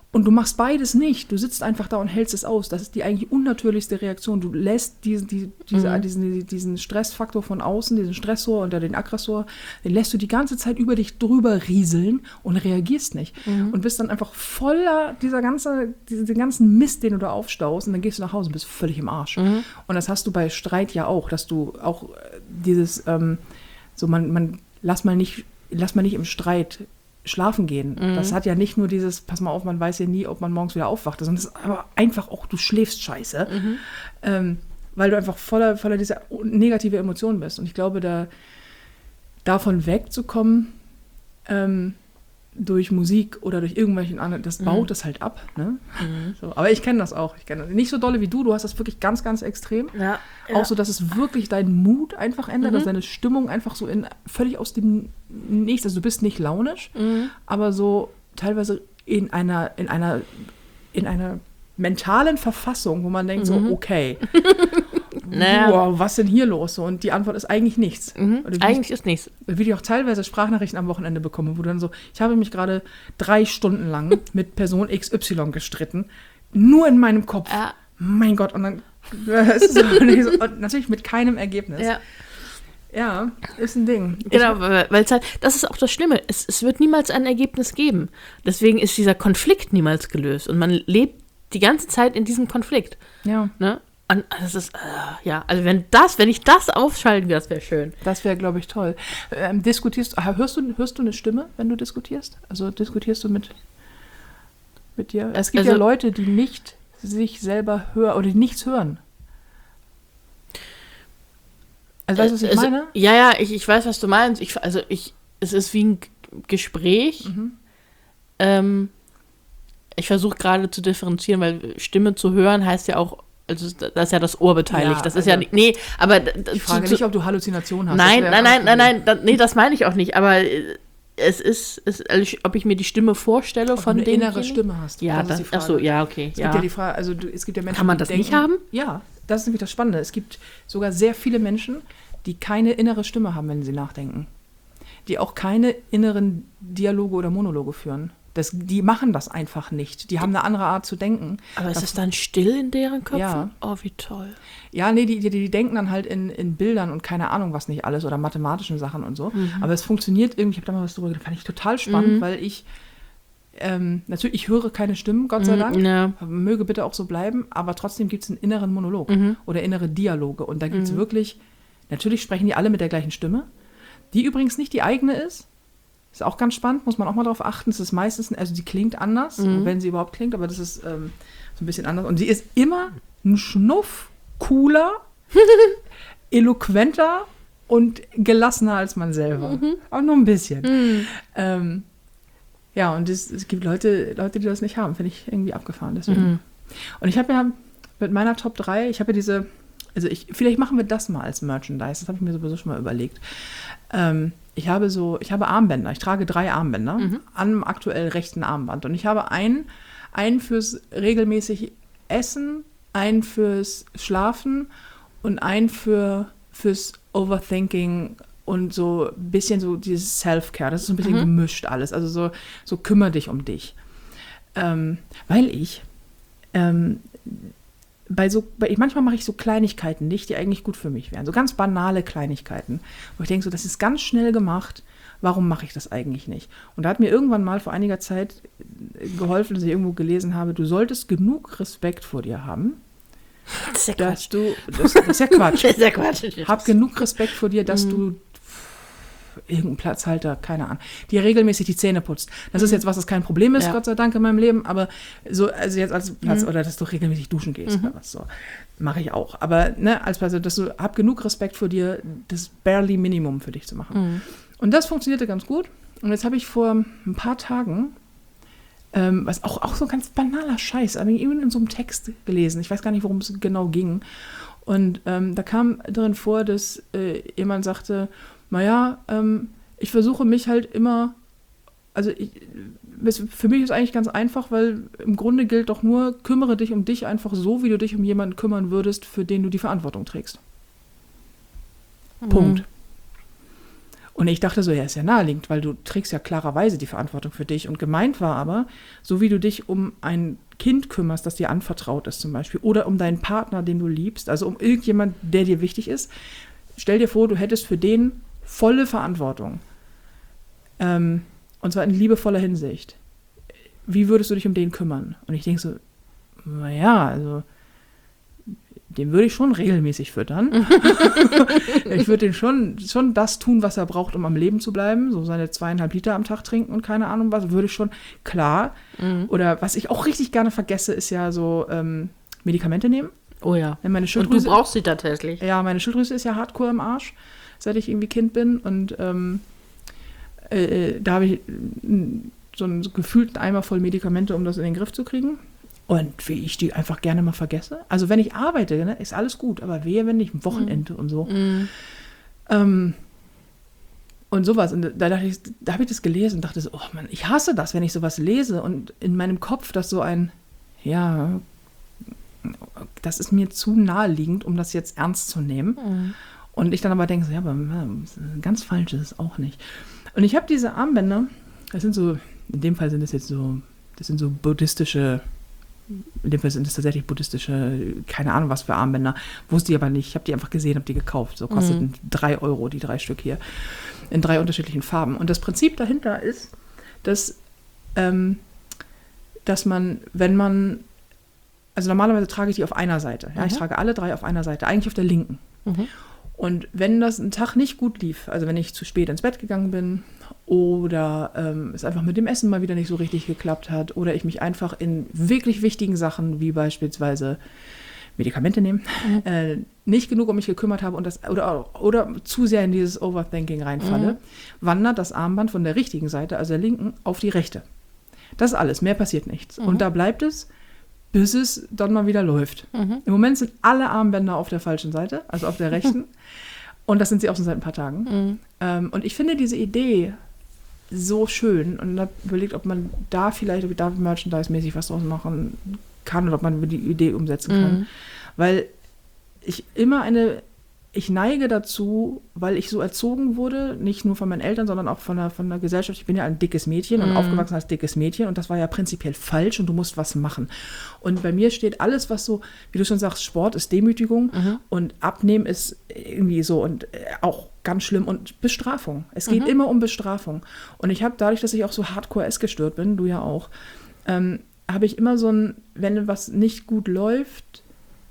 Und du machst beides nicht. Du sitzt einfach da und hältst es aus. Das ist die eigentlich unnatürlichste Reaktion. Du lässt diesen Stressfaktor von außen, diesen Stressor oder den Aggressor, den lässt du die ganze Zeit über dich drüber rieseln und reagierst nicht. Und bist dann einfach voller diesen ganzen Mist, den du da aufstaust. Und dann gehst du nach Hause und bist völlig im Arsch. Und das hast du bei Streit ja auch, dass du auch dieses, lass mal nicht im Streit schlafen gehen. Das hat ja nicht nur dieses, pass mal auf, man weiß ja nie, ob man morgens wieder aufwacht, sondern es ist aber einfach auch, du schläfst scheiße, weil du einfach voller dieser negative Emotionen bist. Und ich glaube, davon wegzukommen, durch Musik oder durch irgendwelchen anderen, das baut es halt ab. Ne? So, aber ich kenne das auch. Nicht so dolle wie du hast das wirklich ganz, ganz extrem. Ja. Auch so, dass es wirklich deinen Mut einfach ändert, dass deine Stimmung einfach so völlig aus dem Nichts, also du bist nicht launisch, aber so teilweise in einer mentalen Verfassung, wo man denkt so, okay, wow, was ist denn hier los? So, und die Antwort ist eigentlich nichts. Eigentlich ist nichts. Wie ich auch teilweise Sprachnachrichten am Wochenende bekomme, wo du dann so, ich habe mich gerade 3 Stunden lang mit Person XY gestritten, nur in meinem Kopf. Ja. Mein Gott, und dann und natürlich mit keinem Ergebnis. Ja, ist ein Ding. Genau, weil es halt, das ist auch das Schlimme, es wird niemals ein Ergebnis geben. Deswegen ist dieser Konflikt niemals gelöst und man lebt die ganze Zeit in diesem Konflikt. Ja. Ne? Und das ist, also wenn ich das aufschalten würde, das wäre schön. Das wäre, glaube ich, toll. Hörst du eine Stimme, wenn du diskutierst? Also diskutierst du mit dir? Es gibt ja Leute, die nicht sich selber hören oder die nichts hören. Also weißt du, was ich meine? Ja, ich weiß, was du meinst. Es ist wie ein Gespräch. Ich versuche gerade zu differenzieren, weil Stimme zu hören heißt ja auch, also da ist ja das Ohr beteiligt. Ja, das ist ja, nee, aber... Ich frage nicht, ob du Halluzinationen hast. Nein, das meine ich auch nicht, aber es ist also ob ich mir die Stimme vorstelle ob von du eine denen. innere Stimme hast. Ja, ach so, ja, okay. Es gibt ja die Frage, also es gibt ja Menschen, kann man das denken, nicht haben? Ja, das ist nämlich das Spannende. Es gibt sogar sehr viele Menschen, die keine innere Stimme haben, wenn sie nachdenken. Die auch keine inneren Dialoge oder Monologe führen. Die machen das einfach nicht. Die haben eine andere Art zu denken. Aber ist es dann still in deren Köpfen? Ja. Oh, wie toll. Ja, nee, die denken dann halt in Bildern und keine Ahnung was nicht alles oder mathematischen Sachen und so. Aber es funktioniert irgendwie, ich habe da mal was drüber gedacht, fand ich total spannend, weil ich natürlich, ich höre keine Stimmen, Gott sei Dank. Ja. Möge bitte auch so bleiben, aber trotzdem gibt es einen inneren Monolog oder innere Dialoge. Und da gibt es wirklich, natürlich sprechen die alle mit der gleichen Stimme, die übrigens nicht die eigene ist. Ist auch ganz spannend, muss man auch mal drauf achten. Es ist meistens, also die klingt anders, wenn sie überhaupt klingt, aber das ist so ein bisschen anders. Und sie ist immer ein Schnuff cooler, eloquenter und gelassener als man selber. Auch nur ein bisschen. Ja, und es gibt Leute, die das nicht haben. Finde ich irgendwie abgefahren. Deswegen. Und ich habe ja mit meiner Top 3, ich habe ja diese, vielleicht machen wir das mal als Merchandise. Das habe ich mir sowieso schon mal überlegt. Ich habe Armbänder. Ich trage 3 Armbänder am aktuell rechten Armband. Und ich habe einen fürs regelmäßig Essen, einen fürs Schlafen und einen fürs Overthinking und so ein bisschen so dieses Self-Care. Das ist so ein bisschen gemischt alles. Also so kümmere dich um dich. Weil ich manchmal mache ich so Kleinigkeiten nicht, die eigentlich gut für mich wären. So ganz banale Kleinigkeiten. Wo ich denke, so, das ist ganz schnell gemacht. Warum mache ich das eigentlich nicht? Und da hat mir irgendwann mal vor einiger Zeit geholfen, dass ich irgendwo gelesen habe, du solltest genug Respekt vor dir haben. Das ist ja Quatsch. Das ist ja Quatsch. Das ist ja Quatsch. Hab genug Respekt vor dir, dass du irgendein Platzhalter, keine Ahnung, die regelmäßig die Zähne putzt. Das ist jetzt was kein Problem ist, Gott sei Dank in meinem Leben, aber so, also jetzt als Platz, oder dass du regelmäßig duschen gehst oder was so, mache ich auch. Aber als Platz, dass du, hab genug Respekt vor dir, das barely Minimum für dich zu machen. Und das funktionierte ganz gut. Und jetzt habe ich vor ein paar Tagen, was auch so ein ganz banaler Scheiß, aber eben in so einem Text gelesen. Ich weiß gar nicht, worum es genau ging. Und da kam drin vor, dass jemand sagte, naja, ich versuche mich halt immer, für mich ist eigentlich ganz einfach, weil im Grunde gilt doch nur, kümmere dich um dich einfach so, wie du dich um jemanden kümmern würdest, für den du die Verantwortung trägst. Punkt. Und ich dachte so, ja, ist ja naheliegend, weil du trägst ja klarerweise die Verantwortung für dich. Und gemeint war aber, so wie du dich um ein Kind kümmerst, das dir anvertraut ist zum Beispiel, oder um deinen Partner, den du liebst, also um irgendjemand, der dir wichtig ist, stell dir vor, du hättest für den volle Verantwortung. Und zwar in liebevoller Hinsicht. Wie würdest du dich um den kümmern? Und ich denke so, naja, also den würde ich schon regelmäßig füttern. Ich würde den schon das tun, was er braucht, um am Leben zu bleiben. So seine 2,5 Liter am Tag trinken und keine Ahnung was. Würde ich schon, klar. Oder was ich auch richtig gerne vergesse, ist ja so Medikamente nehmen. Oh ja. Meine Und du brauchst sie tatsächlich. Ja, meine Schilddrüse ist ja hardcore im Arsch, seit ich irgendwie Kind bin. Und da habe ich so einen gefühlten Eimer voll Medikamente, um das in den Griff zu kriegen. Und wie ich die einfach gerne mal vergesse. Also wenn ich arbeite, ne, ist alles gut, aber wehe, wenn nicht, Wochenende und so. Und sowas. Und da habe ich das gelesen und dachte so, oh Mann, ich hasse das, wenn ich sowas lese und in meinem Kopf das so ja, das ist mir zu naheliegend, um das jetzt ernst zu nehmen. Und ich dann aber denke so, ja, aber ganz falsch ist es auch nicht. Und ich habe diese Armbänder, das sind so, in dem Fall sind das so buddhistische, in dem Fall sind es tatsächlich buddhistische, keine Ahnung was für Armbänder, wusste ich aber nicht. Ich habe die einfach gesehen, habe die gekauft. So kosteten 3 Euro, die 3 Stück hier, in 3 unterschiedlichen Farben. Und das Prinzip dahinter ist, dass man, wenn man, also normalerweise trage ich die auf einer Seite. Ja, ich trage alle 3 auf einer Seite, eigentlich auf der linken. Und wenn das ein Tag nicht gut lief, also wenn ich zu spät ins Bett gegangen bin oder es einfach mit dem Essen mal wieder nicht so richtig geklappt hat oder ich mich einfach in wirklich wichtigen Sachen, wie beispielsweise Medikamente nehmen, nicht genug um mich gekümmert habe und das oder zu sehr in dieses Overthinking reinfalle, wandert das Armband von der richtigen Seite, also der linken, auf die rechte. Das ist alles, mehr passiert nichts. Und da bleibt es, bis es dann mal wieder läuft. Im Moment sind alle Armbänder auf der falschen Seite, also auf der rechten. Und das sind sie auch schon seit ein paar Tagen. Und ich finde diese Idee so schön und habe überlegt, ob man da vielleicht merchandise-mäßig was draus machen kann oder ob man die Idee umsetzen kann. Weil ich neige dazu, weil ich so erzogen wurde, nicht nur von meinen Eltern, sondern auch von der Gesellschaft. Ich bin ja ein dickes Mädchen und aufgewachsen als dickes Mädchen und das war ja prinzipiell falsch und du musst was machen. Und bei mir steht alles, was so, wie du schon sagst, Sport ist Demütigung und Abnehmen ist irgendwie so und auch ganz schlimm und Bestrafung. Es geht immer um Bestrafung. Und ich habe dadurch, dass ich auch so hardcore essgestört bin, du ja auch, habe ich immer so wenn was nicht gut läuft,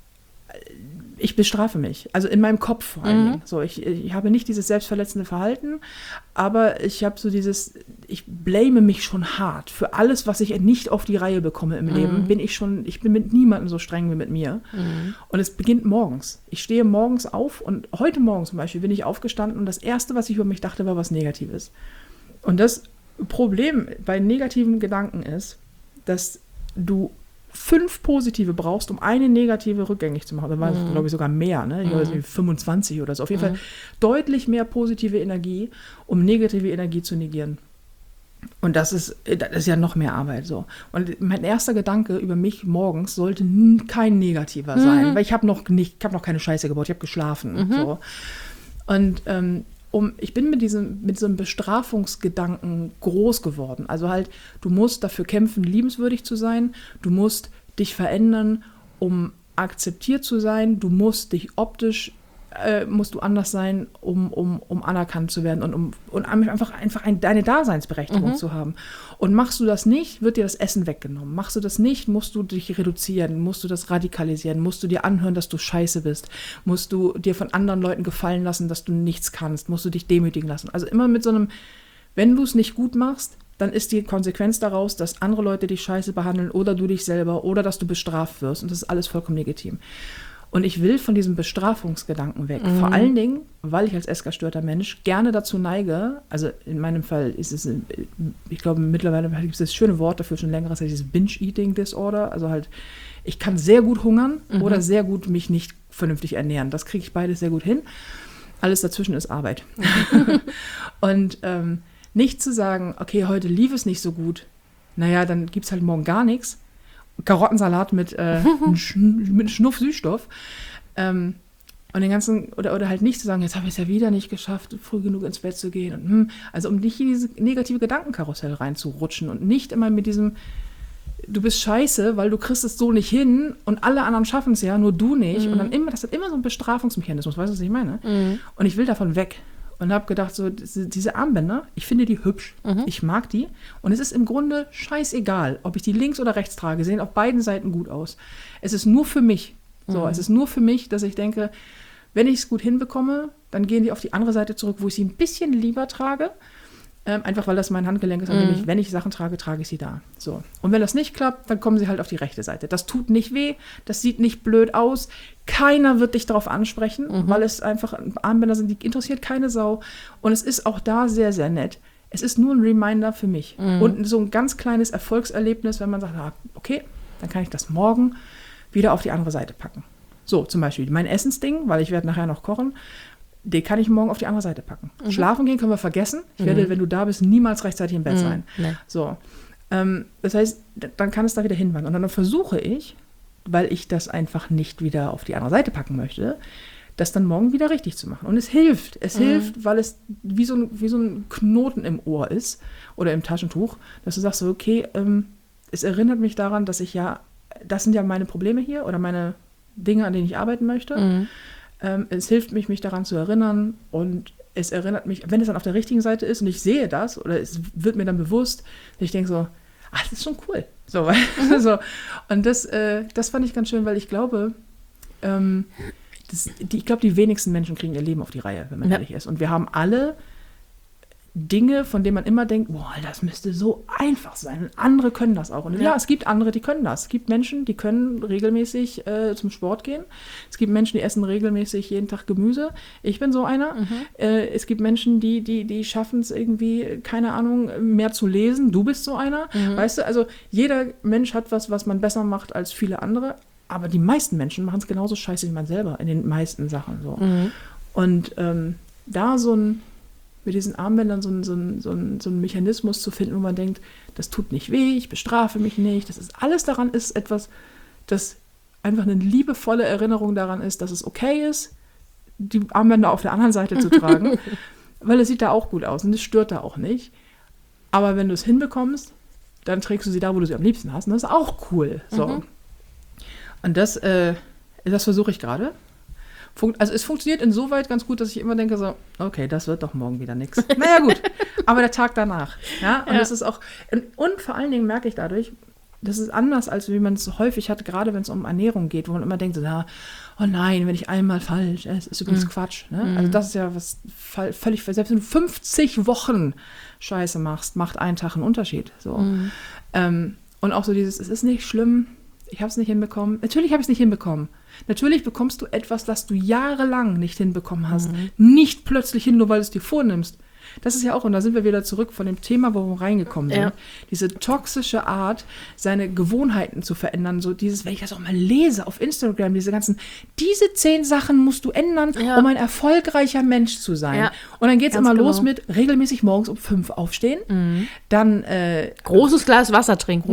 ich bestrafe mich, also in meinem Kopf vor allen Dingen. So, ich habe nicht dieses selbstverletzende Verhalten, aber ich habe so ich blame mich schon hart für alles, was ich nicht auf die Reihe bekomme im Leben. Ich bin mit niemandem so streng wie mit mir. Und es beginnt morgens. Ich stehe morgens auf und heute Morgen zum Beispiel bin ich aufgestanden und das Erste, was ich über mich dachte, war was Negatives. Und das Problem bei negativen Gedanken ist, dass du 5 positive brauchst, um eine negative rückgängig zu machen. Da war es, glaube ich, sogar mehr, ne? Ich weiß nicht, 25 oder so. Auf jeden Fall deutlich mehr positive Energie, um negative Energie zu negieren. Und das ist ja noch mehr Arbeit. So. Und mein erster Gedanke über mich morgens sollte kein negativer sein, weil ich habe noch keine Scheiße gebaut, ich habe geschlafen. So. Und ich bin mit so einem Bestrafungsgedanken groß geworden. Also halt, du musst dafür kämpfen, liebenswürdig zu sein. Du musst dich verändern, um akzeptiert zu sein. Du musst dich optisch, musst du anders sein, um anerkannt zu werden und einfach deine Daseinsberechtigung zu haben. Und machst du das nicht, wird dir das Essen weggenommen. Machst du das nicht, musst du dich reduzieren, musst du das radikalisieren, musst du dir anhören, dass du scheiße bist, musst du dir von anderen Leuten gefallen lassen, dass du nichts kannst, musst du dich demütigen lassen. Also immer mit so einem, wenn du es nicht gut machst, dann ist die Konsequenz daraus, dass andere Leute dich scheiße behandeln oder du dich selber oder dass du bestraft wirst. Und das ist alles vollkommen legitim. Und ich will von diesem Bestrafungsgedanken weg. Vor allen Dingen, weil ich als essgestörter Mensch gerne dazu neige, also in meinem Fall ist es, ich glaube mittlerweile gibt es das schöne Wort dafür schon länger, das heißt dieses Binge-Eating-Disorder. Also halt, ich kann sehr gut hungern oder sehr gut mich nicht vernünftig ernähren. Das kriege ich beides sehr gut hin. Alles dazwischen ist Arbeit. Und nicht zu sagen, okay, heute lief es nicht so gut, naja, dann gibt es halt morgen gar nichts. Karottensalat mit Schnuff Süßstoff. Und den ganzen, oder halt nicht zu sagen, jetzt habe ich es ja wieder nicht geschafft, früh genug ins Bett zu gehen. Und, also um nicht in diese negative Gedankenkarussell reinzurutschen und nicht immer mit diesem, du bist scheiße, weil du kriegst es so nicht hin und alle anderen schaffen es ja, nur du nicht. Und dann immer, das hat immer so einen Bestrafungsmechanismus, weißt du, was ich meine? Und ich will davon weg. Und habe gedacht, so diese Armbänder, ich finde die hübsch, ich mag die. Und es ist im Grunde scheißegal, ob ich die links oder rechts trage, sehen auf beiden Seiten gut aus. Es ist nur für mich. So, es ist nur für mich, dass ich denke, wenn ich es gut hinbekomme, dann gehen die auf die andere Seite zurück, wo ich sie ein bisschen lieber trage. Einfach weil das mein Handgelenk ist, nämlich wenn ich Sachen trage, trage ich sie da. So. Und wenn das nicht klappt, dann kommen sie halt auf die rechte Seite. Das tut nicht weh, das sieht nicht blöd aus. Keiner wird dich darauf ansprechen, weil es einfach Armbänder sind, die interessiert keine Sau. Und es ist auch da sehr, sehr nett. Es ist nur ein Reminder für mich. Und so ein ganz kleines Erfolgserlebnis, wenn man sagt, okay, dann kann ich das morgen wieder auf die andere Seite packen. So, zum Beispiel mein Essensding, weil ich werde nachher noch kochen, den kann ich morgen auf die andere Seite packen. Schlafen gehen können wir vergessen. Ich werde, wenn du da bist, niemals rechtzeitig im Bett sein. Nee. So, das heißt, dann kann es da wieder hinwandern. Und dann versuche ich, weil ich das einfach nicht wieder auf die andere Seite packen möchte, das dann morgen wieder richtig zu machen. Und es hilft. Es hilft, weil es wie so ein Knoten im Ohr ist oder im Taschentuch, dass du sagst so, okay, es erinnert mich daran, dass ich ja, das sind ja meine Probleme hier oder meine Dinge, an denen ich arbeiten möchte. Es hilft mich daran zu erinnern und es erinnert mich, wenn es dann auf der richtigen Seite ist und ich sehe das oder es wird mir dann bewusst, dass ich denke so, das ist schon cool. So, so. Und das fand ich ganz schön, weil ich glaube, die wenigsten Menschen kriegen ihr Leben auf die Reihe, wenn man ehrlich ist. Und wir haben alle Dinge, von denen man immer denkt, boah, das müsste so einfach sein. Und andere können das auch. Und ja, es gibt andere, die können das. Es gibt Menschen, die können regelmäßig zum Sport gehen. Es gibt Menschen, die essen regelmäßig jeden Tag Gemüse. Ich bin so einer. Es gibt Menschen, die schaffen es irgendwie, keine Ahnung, mehr zu lesen. Du bist so einer. Weißt du, also jeder Mensch hat was man besser macht als viele andere. Aber die meisten Menschen machen es genauso scheiße wie man selber in den meisten Sachen. So. Und da mit diesen Armbändern so einen Mechanismus zu finden, wo man denkt, das tut nicht weh, ich bestrafe mich nicht. Das ist alles daran ist etwas, das einfach eine liebevolle Erinnerung daran ist, dass es okay ist, die Armbänder auf der anderen Seite zu tragen, weil es sieht da auch gut aus und es stört da auch nicht. Aber wenn du es hinbekommst, dann trägst du sie da, wo du sie am liebsten hast. Und das ist auch cool. So. Und das versuche ich gerade. Also es funktioniert insoweit ganz gut, dass ich immer denke so, okay, das wird doch morgen wieder nichts. Naja gut, aber der Tag danach. Ja, und das ist auch, und vor allen Dingen merke ich dadurch, das ist anders, als wie man es so häufig hat, gerade wenn es um Ernährung geht, wo man immer denkt, so, oh nein, wenn ich einmal falsch esse, ist übrigens Quatsch. Ne? Also das ist ja was völlig, selbst wenn du 50 Wochen Scheiße machst, macht ein Tag einen Unterschied. So. Und auch so dieses, es ist nicht schlimm, ich habe es nicht hinbekommen. Natürlich habe ich es nicht hinbekommen. Natürlich bekommst du etwas, das du jahrelang nicht hinbekommen hast, nicht plötzlich hin, nur weil du es dir vornimmst. Das ist ja auch, und da sind wir wieder zurück von dem Thema, wo wir reingekommen sind. Diese toxische Art, seine Gewohnheiten zu verändern. So dieses, wenn ich das auch mal lese auf Instagram, diese 10 Sachen musst du ändern, um ein erfolgreicher Mensch zu sein. Ja. Und dann geht es immer los mit regelmäßig morgens um 5 aufstehen. Dann großes Glas Wasser trinken.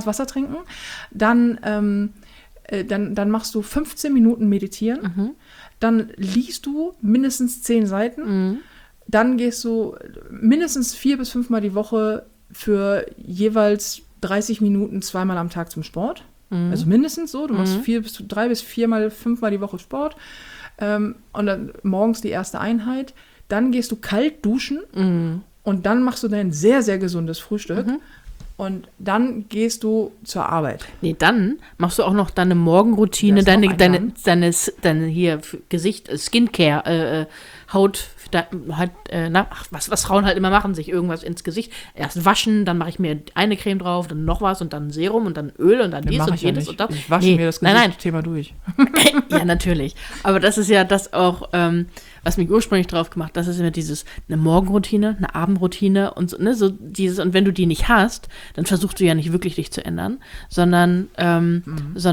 Dann machst du 15 Minuten meditieren. Dann liest du mindestens 10 Seiten. Dann gehst du mindestens 4 bis 5 Mal die Woche für jeweils 30 Minuten 2-mal am Tag zum Sport. Also mindestens so. Du machst 3 bis 4 Mal, 5 Mal die Woche Sport. Und dann morgens die erste Einheit. Dann gehst du kalt duschen. Und dann machst du dein sehr, sehr gesundes Frühstück. Und dann gehst du zur Arbeit. Nee, dann machst du auch noch deine Morgenroutine, deine hier Gesicht, Skincare, Haut, was Frauen halt immer machen, sich irgendwas ins Gesicht. Erst waschen, dann mache ich mir eine Creme drauf, dann noch was und dann Serum und dann Öl und dann dies und jenes und das. Ich wasche mir das Gesicht-Thema durch. Ja, natürlich. Aber das ist ja das auch, was mich ursprünglich drauf gemacht, das ist immer eine Morgenroutine, eine Abendroutine und so, ne, so dieses, und wenn du die nicht hast, dann versuchst du ja nicht wirklich dich zu ändern, sondern dann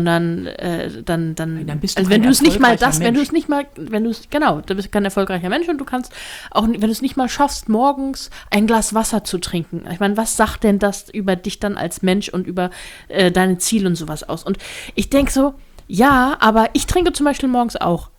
bist du also wenn du es nicht mal du bist kein erfolgreicher Mensch und du kannst auch, wenn du es nicht mal schaffst, morgens ein Glas Wasser zu trinken. Ich meine, was sagt denn das über dich dann als Mensch und über deine Ziele und sowas aus? Und ich denke so, ja, aber ich trinke zum Beispiel morgens auch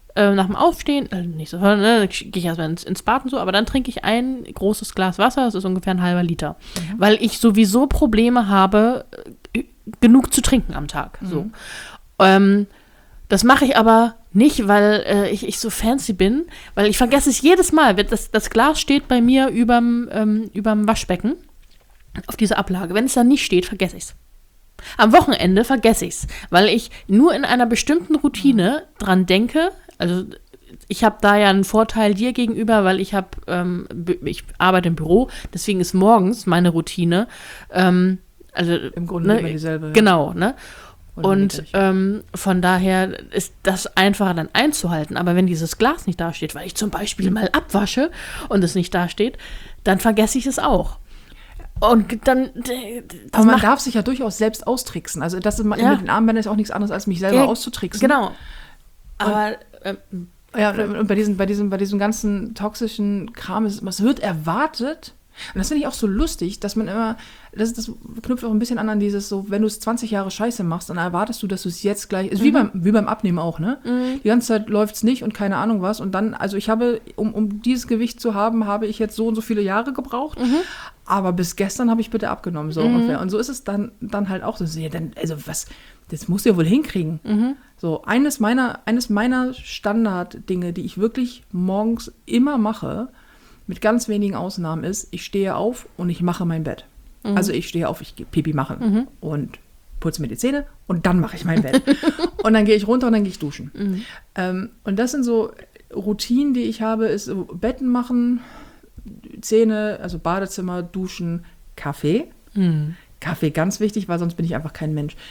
nach dem Aufstehen, nicht so, ne, gehe ich erstmal ins Bad und so, aber dann trinke ich ein großes Glas Wasser, das ist ungefähr ein halber Liter. Weil ich sowieso Probleme habe, genug zu trinken am Tag. So. Das mache ich aber nicht, weil ich so fancy bin, weil ich vergesse es jedes Mal. Das Glas steht bei mir überm Waschbecken auf dieser Ablage. Wenn es da nicht steht, vergesse ich es. Am Wochenende vergesse ich es, weil ich nur in einer bestimmten Routine dran denke. Also ich habe da ja einen Vorteil dir gegenüber, weil ich arbeite im Büro, deswegen ist morgens meine Routine. Also im Grunde immer dieselbe. Genau, ne? Und von daher ist das einfacher dann einzuhalten. Aber wenn dieses Glas nicht dasteht, weil ich zum Beispiel mal abwasche und es nicht dasteht, dann vergesse ich es auch. Und dann. Aber man darf sich ja durchaus selbst austricksen. Also das ist mit den Armbändern ist auch nichts anderes, als mich selber auszutricksen. Genau. Aber und bei diesem ganzen toxischen Kram, es wird erwartet. Und das finde ich auch so lustig, dass man immer, das knüpft auch ein bisschen an dieses so, wenn du es 20 Jahre Scheiße machst, dann erwartest du, dass du es jetzt gleich, ist wie beim Abnehmen auch, ne? Die ganze Zeit läuft es nicht und keine Ahnung was und dann, also ich habe, um dieses Gewicht zu haben, habe ich jetzt so und so viele Jahre gebraucht, aber bis gestern habe ich bitte abgenommen, so ungefähr. Und so ist es dann halt auch so, also was, das musst du ja wohl hinkriegen. So, eines meiner Standarddinge, die ich wirklich morgens immer mache, mit ganz wenigen Ausnahmen ist, ich stehe auf und ich mache mein Bett. Also ich stehe auf, ich gehe Pipi machen und putze mir die Zähne und dann mache ich mein Bett. Und dann gehe ich runter und dann gehe ich duschen. Und das sind so Routinen, die ich habe, ist so Betten machen, Zähne, also Badezimmer, Duschen, Kaffee. Kaffee ganz wichtig, weil sonst bin ich einfach kein Mensch.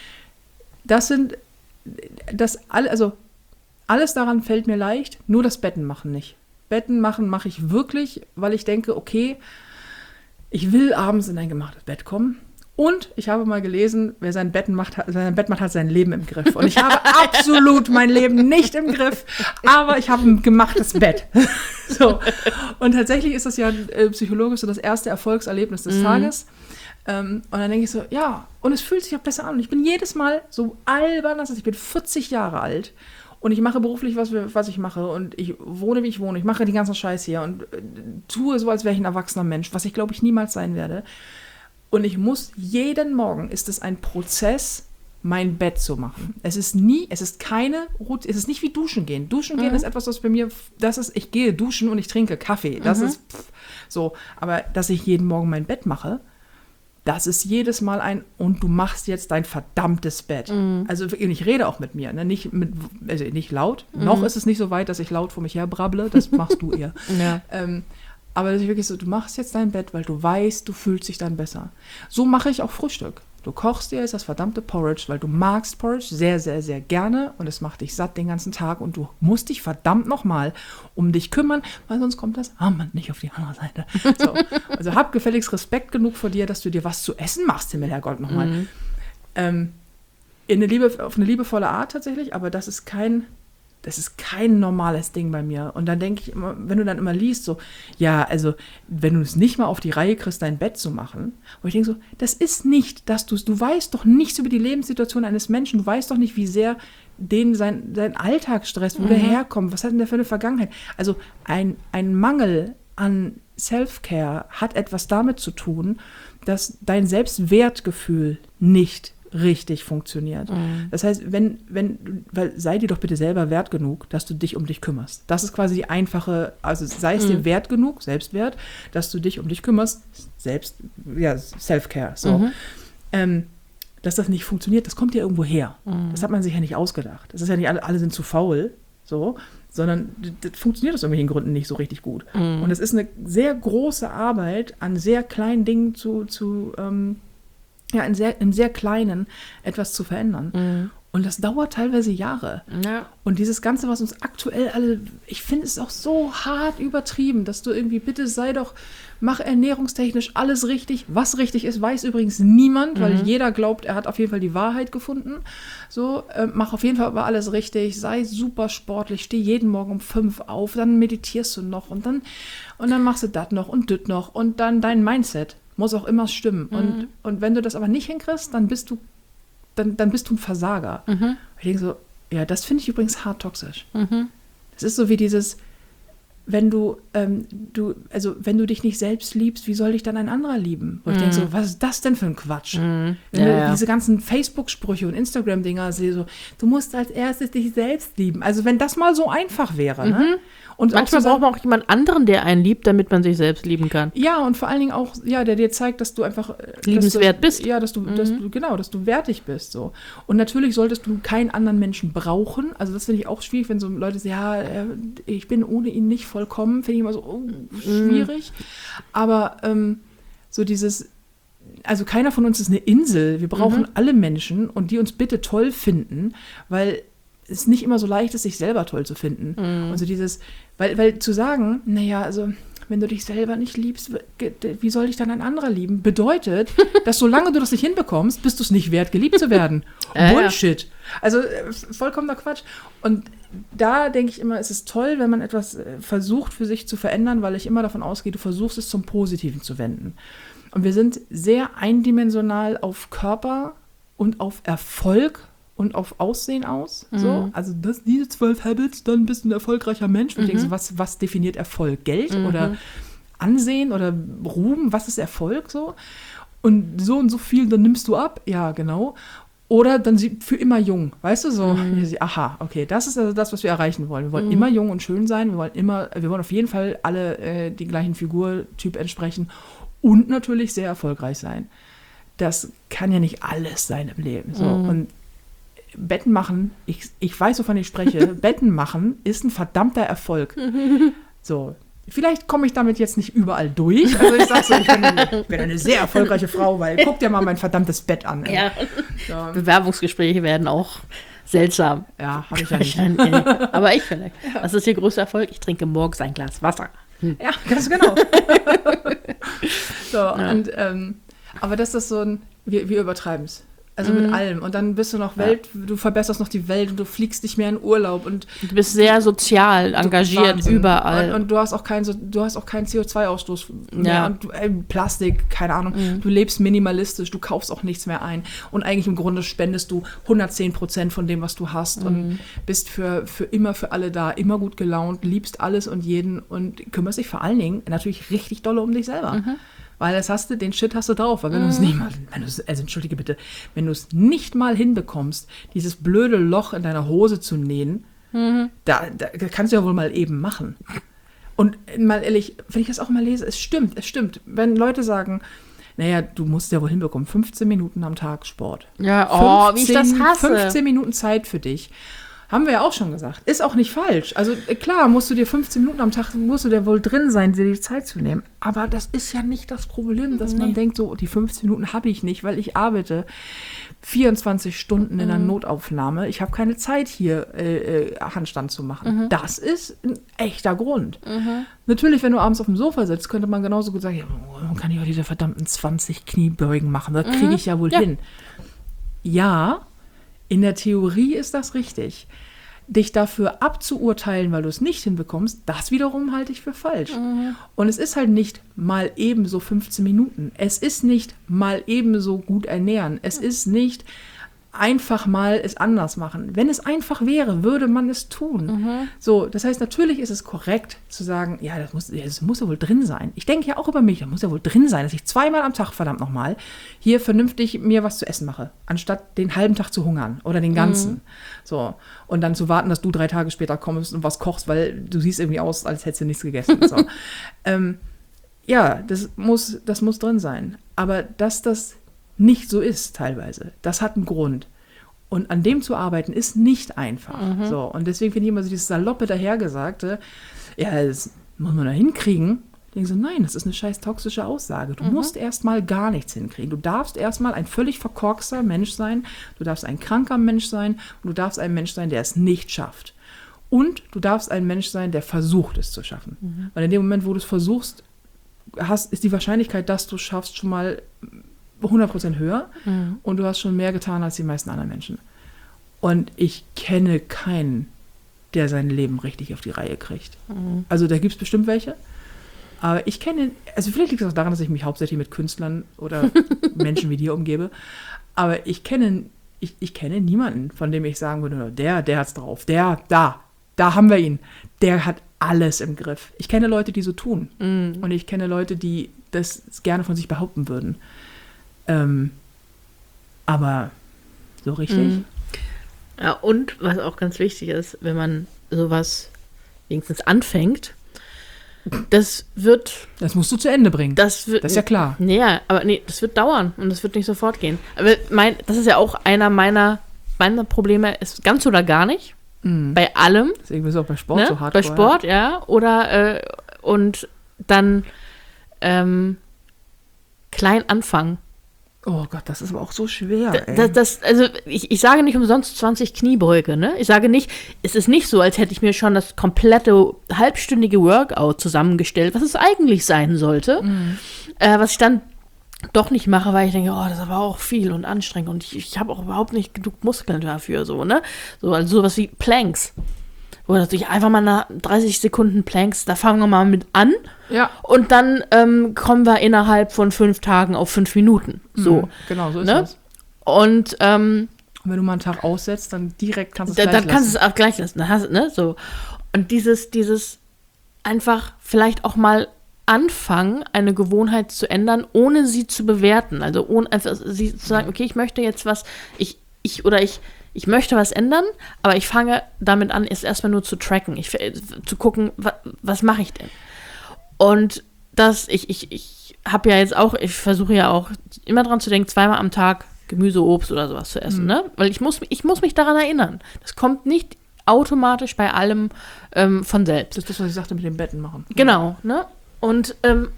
Alles daran fällt mir leicht, nur das Betten machen nicht. Betten machen mache ich wirklich, weil ich denke, okay, ich will abends in ein gemachtes Bett kommen. Und ich habe mal gelesen, wer sein Bett macht, hat sein Leben im Griff. Und ich habe absolut mein Leben nicht im Griff, aber ich habe ein gemachtes Bett. So. Und tatsächlich ist das ja psychologisch so das erste Erfolgserlebnis des Tages. Und dann denke ich so, ja, und es fühlt sich auch besser an. Und ich bin jedes Mal so albern, ich bin 40 Jahre alt. Und ich mache beruflich, was ich mache. Und ich wohne, wie ich wohne. Ich mache die ganzen Scheiß hier und tue so, als wäre ich ein erwachsener Mensch, was ich, glaube ich, niemals sein werde. Und ich muss jeden Morgen, ist es ein Prozess, mein Bett zu machen. Es ist nicht wie Duschen gehen. Duschen gehen ist etwas, was bei mir, ich gehe duschen und ich trinke Kaffee. Das ist so. Aber dass ich jeden Morgen mein Bett mache, das ist jedes Mal und du machst jetzt dein verdammtes Bett. Also ich rede auch mit mir, ne? Nicht laut. Noch ist es nicht so weit, dass ich laut vor mich her brabble. Das machst du eher. Ja. Aber das ist wirklich so, du machst jetzt dein Bett, weil du weißt, du fühlst dich dann besser. So mache ich auch Frühstück. Du kochst dir jetzt das verdammte Porridge, weil du magst Porridge sehr, sehr, sehr gerne und es macht dich satt den ganzen Tag und du musst dich verdammt nochmal um dich kümmern, weil sonst kommt das Armband nicht auf die andere Seite. So. Also hab gefälligst Respekt genug vor dir, dass du dir was zu essen machst, Himmel, Herrgott, nochmal. Auf eine liebevolle Art tatsächlich, aber das ist kein normales Ding bei mir. Und dann denke ich immer, wenn du dann immer liest, so, ja, also, wenn du es nicht mal auf die Reihe kriegst, dein Bett zu machen, wo ich denke so, das ist nicht, dass du weißt doch nichts über die Lebenssituation eines Menschen, du weißt doch nicht, wie sehr den sein Alltagsstress, wo der herkommt, was hat denn der für eine Vergangenheit? Also, ein Mangel an Self-Care hat etwas damit zu tun, dass dein Selbstwertgefühl nicht richtig funktioniert. Das heißt, weil sei dir doch bitte selber wert genug, dass du dich um dich kümmerst. Das ist quasi die einfache, also sei es dir wert genug, Selbstwert, dass du dich um dich kümmerst, Self-Care. So. Dass das nicht funktioniert, das kommt ja irgendwo her. Das hat man sich ja nicht ausgedacht. Das ist ja nicht, alle sind zu faul, so, sondern das funktioniert aus irgendwelchen Gründen nicht so richtig gut. Und es ist eine sehr große Arbeit, an sehr kleinen Dingen in sehr kleinen etwas zu verändern. Und das dauert teilweise Jahre. Ja. Und dieses Ganze, was uns aktuell alle, ich finde es auch so hart übertrieben, dass du irgendwie, bitte mach ernährungstechnisch alles richtig. Was richtig ist, weiß übrigens niemand, weil jeder glaubt, er hat auf jeden Fall die Wahrheit gefunden. So, mach auf jeden Fall aber alles richtig, sei super sportlich, steh jeden Morgen um 5 auf, dann meditierst du noch und dann machst du das noch und das noch und dann dein Mindset muss auch immer stimmen. Und wenn du das aber nicht hinkriegst, dann bist du ein Versager. Ich denke so, ja, das finde ich übrigens hart toxisch. Es ist so wie dieses, wenn wenn du dich nicht selbst liebst, wie soll dich dann ein anderer lieben? Wo ich denke so, was ist das denn für ein Quatsch? Wenn du diese ganzen Facebook-Sprüche und Instagram-Dinger sehe, so, du musst als erstes dich selbst lieben. Also wenn das mal so einfach wäre, ne? Und manchmal braucht man auch jemand anderen, der einen liebt, damit man sich selbst lieben kann. Ja, und vor allen Dingen auch, ja, der dir zeigt, dass du einfach liebenswert bist. Ja, dass du wertig bist. So. Und natürlich solltest du keinen anderen Menschen brauchen. Also das finde ich auch schwierig, wenn so Leute sagen, ja, ich bin ohne ihn nicht vollkommen, finde ich immer so schwierig. Aber so dieses, also keiner von uns ist eine Insel. Wir brauchen alle Menschen und die uns bitte toll finden, weil es nicht immer so leicht ist, sich selber toll zu finden. Und so dieses, weil zu sagen, naja, also wenn du dich selber nicht liebst, wie soll dich dann ein anderer lieben? Bedeutet, dass solange du das nicht hinbekommst, bist du es nicht wert, geliebt zu werden. Bullshit. Also vollkommener Quatsch. Und da denke ich immer, es ist toll, wenn man etwas versucht für sich zu verändern, weil ich immer davon ausgehe, du versuchst es zum Positiven zu wenden. Und wir sind sehr eindimensional auf Körper und auf Erfolg und auf Aussehen aus. So. Also diese 12 Habits, dann bist du ein erfolgreicher Mensch. Und ich denke so, was definiert Erfolg? Geld oder Ansehen oder Ruhm? Was ist Erfolg? So? Und so viel, dann nimmst du ab. Ja, genau. Oder dann für immer jung. Weißt du, so, aha, okay, das ist also das, was wir erreichen wollen. Wir wollen immer jung und schön sein. Wir wollen auf jeden Fall alle die gleichen Figurtyp entsprechen und natürlich sehr erfolgreich sein. Das kann ja nicht alles sein im Leben. So. Und Betten machen, ich weiß, wovon ich spreche, Betten machen ist ein verdammter Erfolg. So, vielleicht komme ich damit jetzt nicht überall durch. Also ich sag so, ich bin eine sehr erfolgreiche Frau, weil guck dir mal mein verdammtes Bett an. Ja. So. Bewerbungsgespräche werden auch seltsam. Ja, habe ich ja nicht. Aber ich vielleicht. Was ist Ihr größter Erfolg? Ich trinke morgens ein Glas Wasser. Ja, ganz genau. So, ja. Und aber das ist so ein, wir übertreiben es. Also mit allem. Und dann bist du noch du verbesserst noch die Welt und du fliegst nicht mehr in Urlaub. Und du bist sehr sozial engagiert, Wahnsinn. Überall. Und du hast auch keinen CO2-Ausstoß mehr. Ja. Und Plastik, keine Ahnung. Du lebst minimalistisch, du kaufst auch nichts mehr ein. Und eigentlich im Grunde spendest du 110% von dem, was du hast. Und bist für immer für alle da, immer gut gelaunt, liebst alles und jeden und kümmerst dich vor allen Dingen natürlich richtig dolle um dich selber. Weil den Shit hast du drauf. Weil wenn du es nicht mal, entschuldige bitte, wenn du es nicht mal hinbekommst, dieses blöde Loch in deiner Hose zu nähen, da kannst du ja wohl mal eben machen. Und mal ehrlich, wenn ich das auch mal lese, es stimmt. Wenn Leute sagen, naja, du musst ja wohl hinbekommen, 15 Minuten am Tag Sport. Ja, wie ich das hasse. 15 Minuten Zeit für dich. Haben wir ja auch schon gesagt. Ist auch nicht falsch. Also klar, musst du dir 15 Minuten am Tag, musst du dir wohl drin sein, dir die Zeit zu nehmen. Aber das ist ja nicht das Problem, dass man denkt, so die 15 Minuten habe ich nicht, weil ich arbeite 24 Stunden in einer Notaufnahme. Ich habe keine Zeit, hier Handstand zu machen. Das ist ein echter Grund. Natürlich, wenn du abends auf dem Sofa sitzt, könnte man genauso gut sagen, ja, man kann ja diese verdammten 20 Kniebeugen machen. Das kriege ich ja wohl hin. Ja, in der Theorie ist das richtig. Dich dafür abzuurteilen, weil du es nicht hinbekommst, das wiederum halte ich für falsch. Und es ist halt nicht mal ebenso 15 Minuten. Es ist nicht mal ebenso gut ernähren. Es ist nicht einfach mal es anders machen. Wenn es einfach wäre, würde man es tun. So, das heißt, natürlich ist es korrekt zu sagen, ja, das muss ja wohl drin sein. Ich denke ja auch über mich, das muss ja wohl drin sein, dass ich 2-mal am Tag, verdammt nochmal, hier vernünftig mir was zu essen mache, anstatt den halben Tag zu hungern oder den ganzen. So, und dann zu warten, dass du 3 Tage später kommst und was kochst, weil du siehst irgendwie aus, als hättest du nichts gegessen. So. Ja, das muss drin sein. Aber dass das nicht so ist teilweise. Das hat einen Grund. Und an dem zu arbeiten ist nicht einfach. So, und deswegen finde ich immer so dieses saloppe Dahergesagte, ja, das muss man da hinkriegen. Ich denke so, nein, das ist eine scheiß toxische Aussage. Du musst erstmal gar nichts hinkriegen. Du darfst erstmal ein völlig verkorkster Mensch sein, du darfst ein kranker Mensch sein und du darfst ein Mensch sein, der es nicht schafft. Und du darfst ein Mensch sein, der versucht, es zu schaffen. Weil in dem Moment, wo du es versuchst, ist die Wahrscheinlichkeit, dass du es schaffst, schon mal 100% höher und du hast schon mehr getan als die meisten anderen Menschen. Und ich kenne keinen, der sein Leben richtig auf die Reihe kriegt. Also da gibt es bestimmt welche, aber ich kenne, also vielleicht liegt es auch daran, dass ich mich hauptsächlich mit Künstlern oder Menschen wie dir umgebe, aber ich kenne niemanden, von dem ich sagen würde, der hat's drauf, der da haben wir ihn. Der hat alles im Griff. Ich kenne Leute, die so tun. Und ich kenne Leute, die das gerne von sich behaupten würden. Aber so richtig. Ja, und was auch ganz wichtig ist, wenn man sowas wenigstens anfängt, das musst du zu Ende bringen. Das ist ja klar. Das wird dauern und das wird nicht sofort gehen. Aber das ist ja auch einer meiner Probleme, ist ganz oder gar nicht. Bei allem. Deswegen bist du auch bei Sport so hart. Bei Sport, ja. Oder und dann klein anfangen. Oh Gott, das ist aber auch so schwer. Also ich sage nicht umsonst 20 Kniebeuge, ne? Ich sage nicht, es ist nicht so, als hätte ich mir schon das komplette halbstündige Workout zusammengestellt, was es eigentlich sein sollte. Was ich dann doch nicht mache, weil ich denke, oh, das ist aber auch viel und anstrengend und ich habe auch überhaupt nicht genug Muskeln dafür, so, ne? So, also sowas wie Planks. Oder ich einfach mal nach 30 Sekunden Planks, da fangen wir mal mit an. Ja. Und dann kommen wir innerhalb von 5 Tagen auf 5 Minuten. So. Genau, so ist ne? das. Und wenn du mal einen Tag aussetzt, dann direkt kannst du es gleich lassen. Dann kannst du es auch gleich lassen. Dann hast du, ne? So. Und dieses einfach vielleicht auch mal anfangen, eine Gewohnheit zu ändern, ohne sie zu bewerten. Also ohne einfach sie zu sagen, okay, ich möchte jetzt was, ich möchte was ändern, aber ich fange damit an, es erstmal nur zu tracken, zu gucken, was mache ich denn? Und ich habe ja jetzt auch, ich versuche ja auch immer dran zu denken, 2-mal am Tag Gemüse, Obst oder sowas zu essen, ne? Weil ich muss mich daran erinnern. Das kommt nicht automatisch bei allem von selbst. Das ist das, was ich sagte, mit den Betten machen. Genau, ne? Und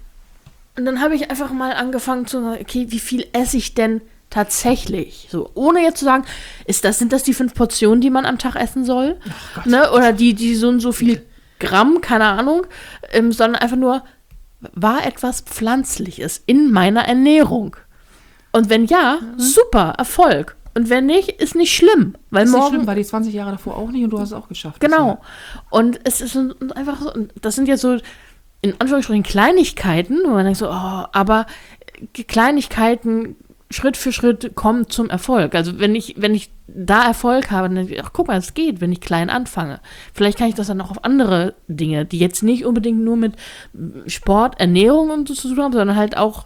dann habe ich einfach mal angefangen zu sagen, okay, wie viel esse ich denn tatsächlich? So, ohne jetzt zu sagen, sind das die 5 Portionen, die man am Tag essen soll? Gott, ne? Oder die so und so viel Gramm, keine Ahnung, sondern einfach nur, war etwas Pflanzliches in meiner Ernährung? Und wenn ja, super, Erfolg. Und wenn nicht, ist nicht schlimm. Weil ist morgen, nicht schlimm, war die 20 Jahre davor auch nicht und du hast es auch geschafft. Genau. Und es ist einfach so, das sind jetzt so in Anführungsstrichen Kleinigkeiten, wo man denkt so, aber Kleinigkeiten Schritt für Schritt kommen zum Erfolg. Also wenn ich da Erfolg habe, dann denke ich, ach guck mal, es geht, wenn ich klein anfange. Vielleicht kann ich das dann auch auf andere Dinge, die jetzt nicht unbedingt nur mit Sport, Ernährung und so zu tun haben, sondern halt auch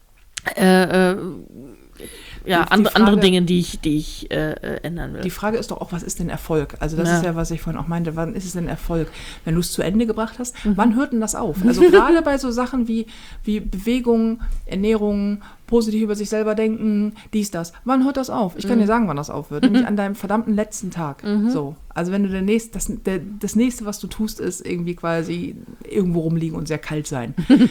andere Dinge, die ich ändern will. Die Frage ist doch auch, was ist denn Erfolg? Also das ist ja, was ich vorhin auch meinte, wann ist es denn Erfolg? Wenn du es zu Ende gebracht hast, wann hört denn das auf? Also gerade bei so Sachen wie Bewegung, Ernährung, positiv über sich selber denken, dies, das. Wann hört das auf? Ich kann dir sagen, wann das aufhört. Nämlich an deinem verdammten letzten Tag. So. Also wenn du das nächste, was du tust, ist irgendwie quasi irgendwo rumliegen und sehr kalt sein.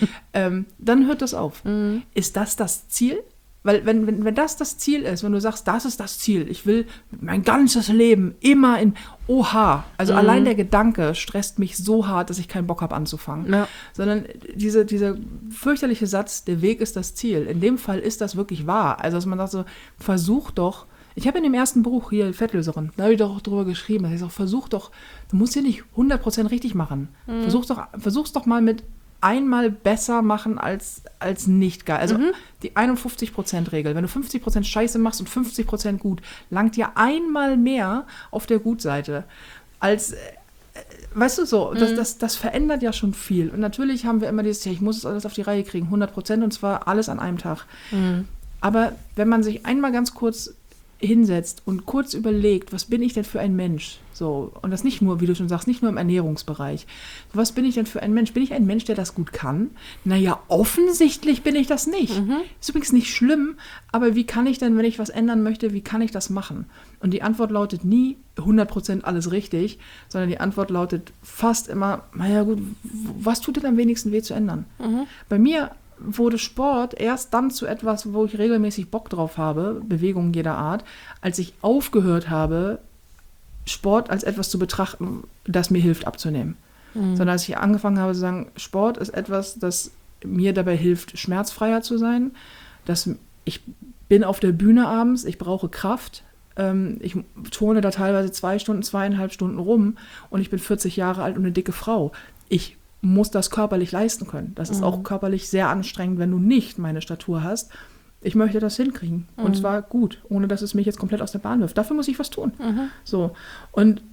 Dann hört das auf. Ist das Ziel? Weil wenn das Ziel ist, wenn du sagst, das ist das Ziel, ich will mein ganzes Leben immer oha, also allein der Gedanke stresst mich so hart, dass ich keinen Bock habe anzufangen. Ja. Sondern dieser fürchterliche Satz, der Weg ist das Ziel, in dem Fall ist das wirklich wahr. Also dass man sagt so, versuch doch, ich habe in dem ersten Buch hier, Fettlöserin, da habe ich doch drüber geschrieben, dass ich sage, versuch doch, du musst hier nicht 100% richtig machen. Versuch's doch mal mit einmal besser machen als nicht geil. Also die 51%-Regel. Wenn du 50% Scheiße machst und 50% gut, langt dir einmal mehr auf der Gutseite als, weißt du so, das verändert ja schon viel. Und natürlich haben wir immer dieses, ich muss es alles auf die Reihe kriegen, 100% und zwar alles an einem Tag. Aber wenn man sich einmal ganz kurz hinsetzt und kurz überlegt, was bin ich denn für ein Mensch? So, und das nicht nur, wie du schon sagst, nicht nur im Ernährungsbereich. Was bin ich denn für ein Mensch? Bin ich ein Mensch, der das gut kann? Naja, offensichtlich bin ich das nicht. Ist übrigens nicht schlimm, aber wie kann ich denn, wenn ich was ändern möchte, wie kann ich das machen? Und die Antwort lautet nie 100% alles richtig, sondern die Antwort lautet fast immer, naja gut, was tut denn am wenigsten weh zu ändern? Bei mir wurde Sport erst dann zu etwas, wo ich regelmäßig Bock drauf habe, Bewegungen jeder Art, als ich aufgehört habe, Sport als etwas zu betrachten, das mir hilft abzunehmen. Sondern als ich angefangen habe zu sagen, Sport ist etwas, das mir dabei hilft, schmerzfreier zu sein, dass ich bin auf der Bühne abends, ich brauche Kraft, ich turne da teilweise 2 Stunden, 2,5 Stunden rum und ich bin 40 Jahre alt und eine dicke Frau. Ich muss das körperlich leisten können. Das ist auch körperlich sehr anstrengend, wenn du nicht meine Statur hast. Ich möchte das hinkriegen. Und zwar gut, ohne dass es mich jetzt komplett aus der Bahn wirft. Dafür muss ich was tun. So. Und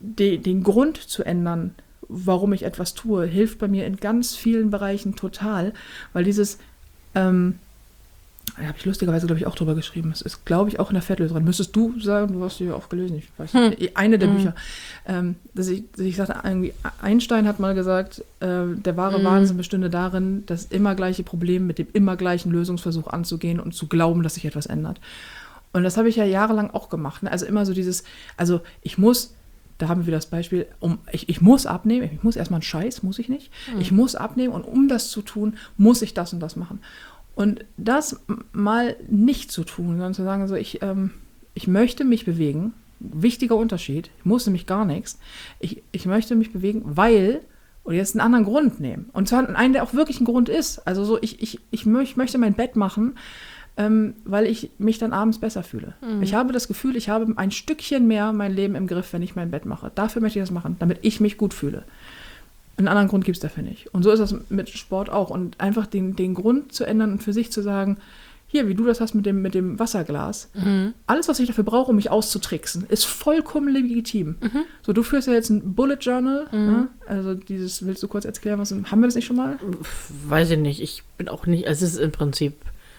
den Grund zu ändern, warum ich etwas tue, hilft bei mir in ganz vielen Bereichen total, weil dieses, da habe ich lustigerweise, glaube ich, auch drüber geschrieben. Es ist, glaube ich, auch in der Vettel drin. Müsstest du sagen, du hast sie ja auch gelesen, ich weiß nicht, eine der Bücher. Dass ich sagte, irgendwie, Einstein hat mal gesagt, der wahre Wahnsinn bestünde darin, das immer gleiche Problem mit dem immer gleichen Lösungsversuch anzugehen und zu glauben, dass sich etwas ändert. Und das habe ich ja jahrelang auch gemacht. Ne? Also immer so dieses, also ich muss, da haben wir wieder das Beispiel, ich muss abnehmen, ich muss erstmal einen Scheiß, muss ich nicht. Ich muss abnehmen und um das zu tun, muss ich das und das machen. Und das mal nicht zu tun, sondern zu sagen, so, ich möchte mich bewegen, wichtiger Unterschied, ich muss nämlich gar nichts, ich möchte mich bewegen, weil, oder jetzt einen anderen Grund nehmen. Und zwar einen, der auch wirklich ein Grund ist. Also so, ich möchte mein Bett machen, weil ich mich dann abends besser fühle. Ich habe das Gefühl, ich habe ein Stückchen mehr mein Leben im Griff, wenn ich mein Bett mache. Dafür möchte ich das machen, damit ich mich gut fühle. Einen anderen Grund gibt es dafür nicht. Und so ist das mit Sport auch. Und einfach den Grund zu ändern und für sich zu sagen, hier, wie du das hast mit dem Wasserglas, alles, was ich dafür brauche, um mich auszutricksen, ist vollkommen legitim. So, du führst ja jetzt ein Bullet Journal. Ne? Also willst du kurz erklären, haben wir das nicht schon mal? Weiß ich nicht. Ich bin auch nicht, also es ist im Prinzip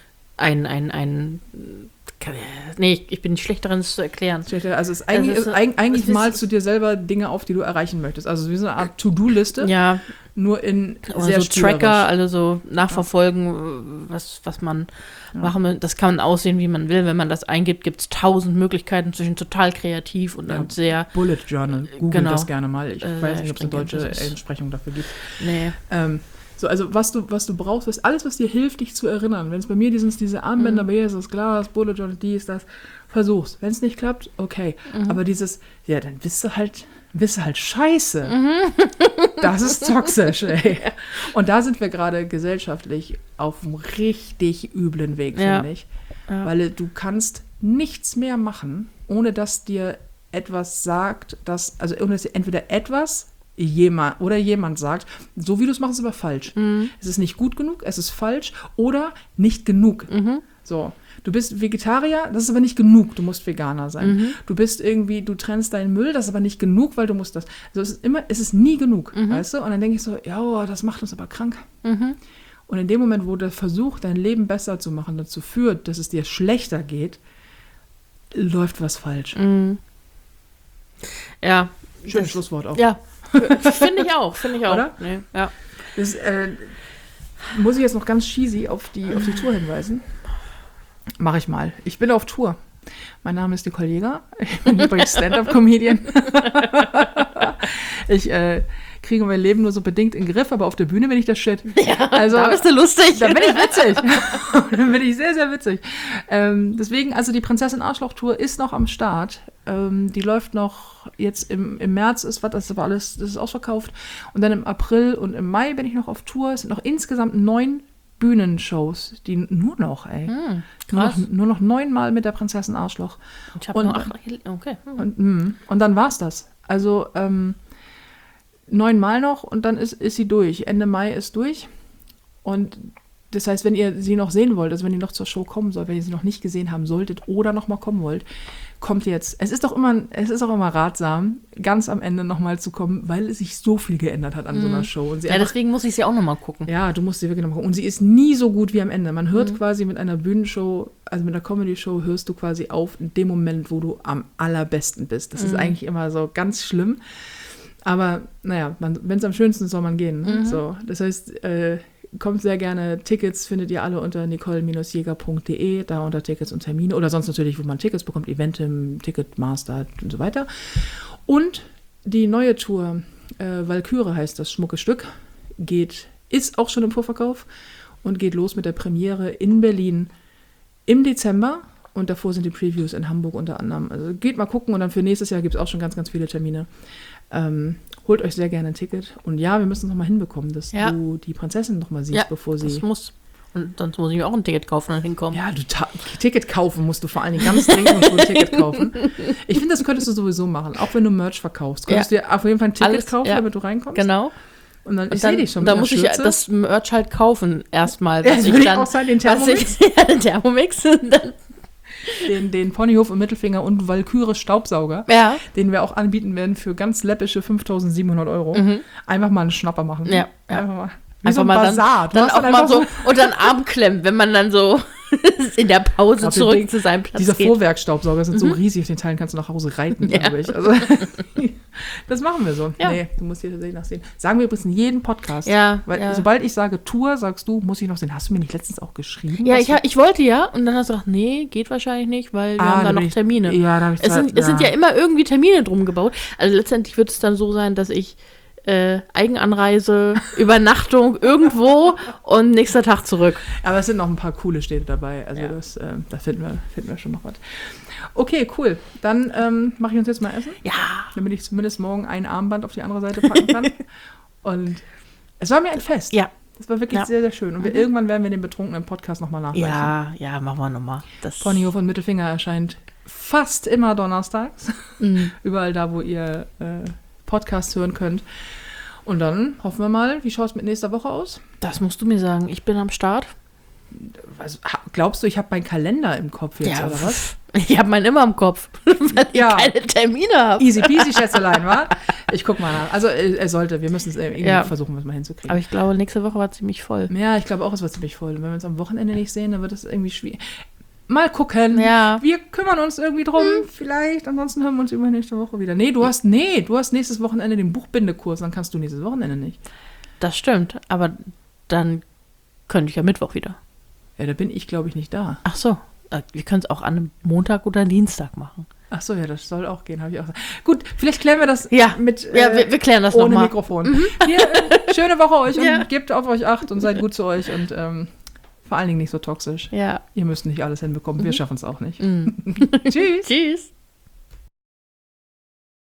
ich bin schlecht darin, es zu erklären. Also es ist eigentlich malst du dir selber Dinge auf, die du erreichen möchtest. Also wie so eine Art To-Do-Liste. Ja. Nur in sehr so Tracker, also so nachverfolgen, was man machen will. Das kann man aussehen, wie man will. Wenn man das eingibt, gibt es 1000 Möglichkeiten zwischen total kreativ und dann sehr... Bullet Journal, google das gerne mal. Ich weiß nicht, ob es eine deutsche Entsprechung dafür gibt. Nee. So, also was du brauchst, ist alles, was dir hilft, dich zu erinnern. Wenn es bei mir diese Armbänder, bei mir ist das Glas, Bullet Journal, das, versuch's. Wenn es nicht klappt, okay. Aber dann bist du halt scheiße. Das ist toxisch, ey. Und da sind wir gerade gesellschaftlich auf einem richtig üblen Weg, finde ich. Ja. Weil du kannst nichts mehr machen, ohne dass dir etwas sagt, ohne dass dir entweder jemand sagt, so wie du es machst, ist aber falsch. Es ist nicht gut genug, es ist falsch oder nicht genug. So, du bist Vegetarier, das ist aber nicht genug, du musst Veganer sein. Du du trennst deinen Müll, das ist aber nicht genug, weil du musst das. Also es ist nie genug, weißt du? Und dann denke ich so, ja, das macht uns aber krank. Und in dem Moment, wo der Versuch, dein Leben besser zu machen, dazu führt, dass es dir schlechter geht, läuft was falsch. Ja. Schönes Schlusswort auch. Ja. Finde ich auch. Oder? Nee, ja. Das muss ich jetzt noch ganz cheesy auf die Tour hinweisen. Mache ich mal. Ich bin auf Tour. Mein Name ist Nicole Jäger. Ich bin übrigens Stand-Up-Comedian. Ich kriege mein Leben nur so bedingt in den Griff, aber auf der Bühne bin ich das Shit. Ja, also, da bist du lustig. Da bin ich witzig. Da bin ich sehr, sehr witzig. Deswegen, also die Prinzessin Arschloch-Tour ist noch am Start. Die läuft noch jetzt im März, das ist ausverkauft. Und dann im April und im Mai bin ich noch auf Tour. Es sind noch insgesamt 9 Bühnenshows, die nur noch, nur noch 9 Mal mit der Prinzessin Arschloch. Ich habe nur 8, okay. Und dann war's das. Also 9 Mal noch und dann ist sie durch. Ende Mai ist durch. Und das heißt, wenn ihr sie noch sehen wollt, also wenn ihr noch zur Show kommen sollt, wenn ihr sie noch nicht gesehen haben solltet oder noch mal kommen wollt, kommt jetzt. Es ist auch immer ratsam, ganz am Ende noch mal zu kommen, weil es sich so viel geändert hat an so einer Show. Und deswegen muss ich sie auch noch mal gucken. Ja, du musst sie wirklich noch mal gucken. Und sie ist nie so gut wie am Ende. Man hört quasi mit einer Bühnenshow, also mit einer Comedy-Show, hörst du quasi auf in dem Moment, wo du am allerbesten bist. Das ist eigentlich immer so ganz schlimm. Aber naja, wenn es am schönsten ist, soll man gehen. Ne? So, das heißt, kommt sehr gerne. Tickets findet ihr alle unter nicole-jäger.de, da unter Tickets und Termine oder sonst natürlich, wo man Tickets bekommt, Eventim, Ticketmaster und so weiter. Und die neue Tour, Walküre heißt das schmucke Stück, ist auch schon im Vorverkauf und geht los mit der Premiere in Berlin im Dezember. Und davor sind die Previews in Hamburg unter anderem. Also geht mal gucken und dann für nächstes Jahr gibt es auch schon ganz, ganz viele Termine. Holt euch sehr gerne ein Ticket. Und ja, wir müssen es nochmal hinbekommen, dass du die Prinzessin nochmal siehst, bevor sie... das muss. Und sonst muss ich mir auch ein Ticket kaufen und hinkommen. Ja, Ticket kaufen musst du vor allen Dingen ganz dringend ein Ticket kaufen. Ich finde, das könntest du sowieso machen, auch wenn du Merch verkaufst. Könntest du dir auf jeden Fall ein Ticket kaufen, damit du reinkommst? Genau. Und dann, ich sehe dich schon. Da muss ich das Merch halt kaufen erstmal. Das würde ich auch sein, den Thermomix. Den Thermomix. den Ponyhof im Mittelfinger und Walküre Staubsauger, Ja. den wir auch anbieten werden für ganz läppische 5.700 Euro. Einfach mal einen Schnapper machen. Ja. Einfach mal. Wie Einfach so ein mal Bazar. Du dann hast auch mal einfach so unter den Arm klemmen, wenn man dann so in der Pause glaub, zurück Ding- zu seinem Platz Diese geht. Vorwerkstaubsauger sind so riesig, auf den Teilen kannst du nach Hause reiten, glaube ich. Also, das machen wir so. Ja. Nee, du musst hier tatsächlich nachsehen. Sagen wir übrigens in jedem Podcast. Ja, Weil ja. sobald ich sage Tour, sagst du, muss ich noch sehen. Hast du mir nicht letztens auch geschrieben? Ja, dass ich wollte ja und dann hast du gesagt, nee, geht wahrscheinlich nicht, weil wir haben da bin noch ich- Termine. Ja, da habe ich Es sind ja immer irgendwie Termine drum gebaut. Also letztendlich wird es dann so sein, dass ich Eigenanreise, Übernachtung irgendwo und nächster Tag zurück. Aber es sind noch ein paar coole Städte dabei. Also Ja. da finden wir schon noch was. Okay, cool. Dann mache ich uns jetzt mal essen, Ja. damit ich zumindest morgen ein Armband auf die andere Seite packen kann. Und es war mir ein Fest. Ja. Das war wirklich Ja. sehr, sehr schön. Und irgendwann werden wir den betrunkenen Podcast nochmal nachreichen. Ja, machen wir nochmal. Ponyhof und Mittelfinger erscheint fast immer donnerstags. Mhm. Überall da, wo ihr Podcasts hören könnt. Und dann hoffen wir mal, wie schaut es mit nächster Woche aus? Das musst du mir sagen. Ich bin am Start. Also, glaubst du, ich habe meinen Kalender im Kopf jetzt, oder was? Ich habe meinen immer im Kopf, weil ich Ja. keine Termine habe. Easy peasy, Schätzelein, wa? Ich guck mal nach. Also, er sollte. Wir müssen es irgendwie Ja. versuchen, das mal hinzukriegen. Aber ich glaube, nächste Woche war ziemlich voll. Ja, ich glaube auch, es wird ziemlich voll. Und wenn wir uns am Wochenende nicht sehen, dann wird es irgendwie schwierig. Mal gucken. Ja. Wir kümmern uns irgendwie drum, vielleicht. Ansonsten hören wir uns über nächste Woche wieder. Du hast nächstes Wochenende den Buchbindekurs, dann kannst du nächstes Wochenende nicht. Das stimmt, aber dann könnte ich ja Mittwoch wieder. Ja, da bin ich, glaube ich, nicht da. Ach so, wir können es auch an einem Montag oder Dienstag machen. Ach so, ja, das soll auch gehen, habe ich auch. Gut, vielleicht klären wir das Ja, mit wir klären das ohne nochmal. Mikrofon. Hier, schöne Woche euch und Ja. gebt auf euch Acht und seid gut zu euch und vor allen Dingen nicht so toxisch. Ja. Ihr müsst nicht alles hinbekommen, wir schaffen es auch nicht. Tschüss. Tschüss.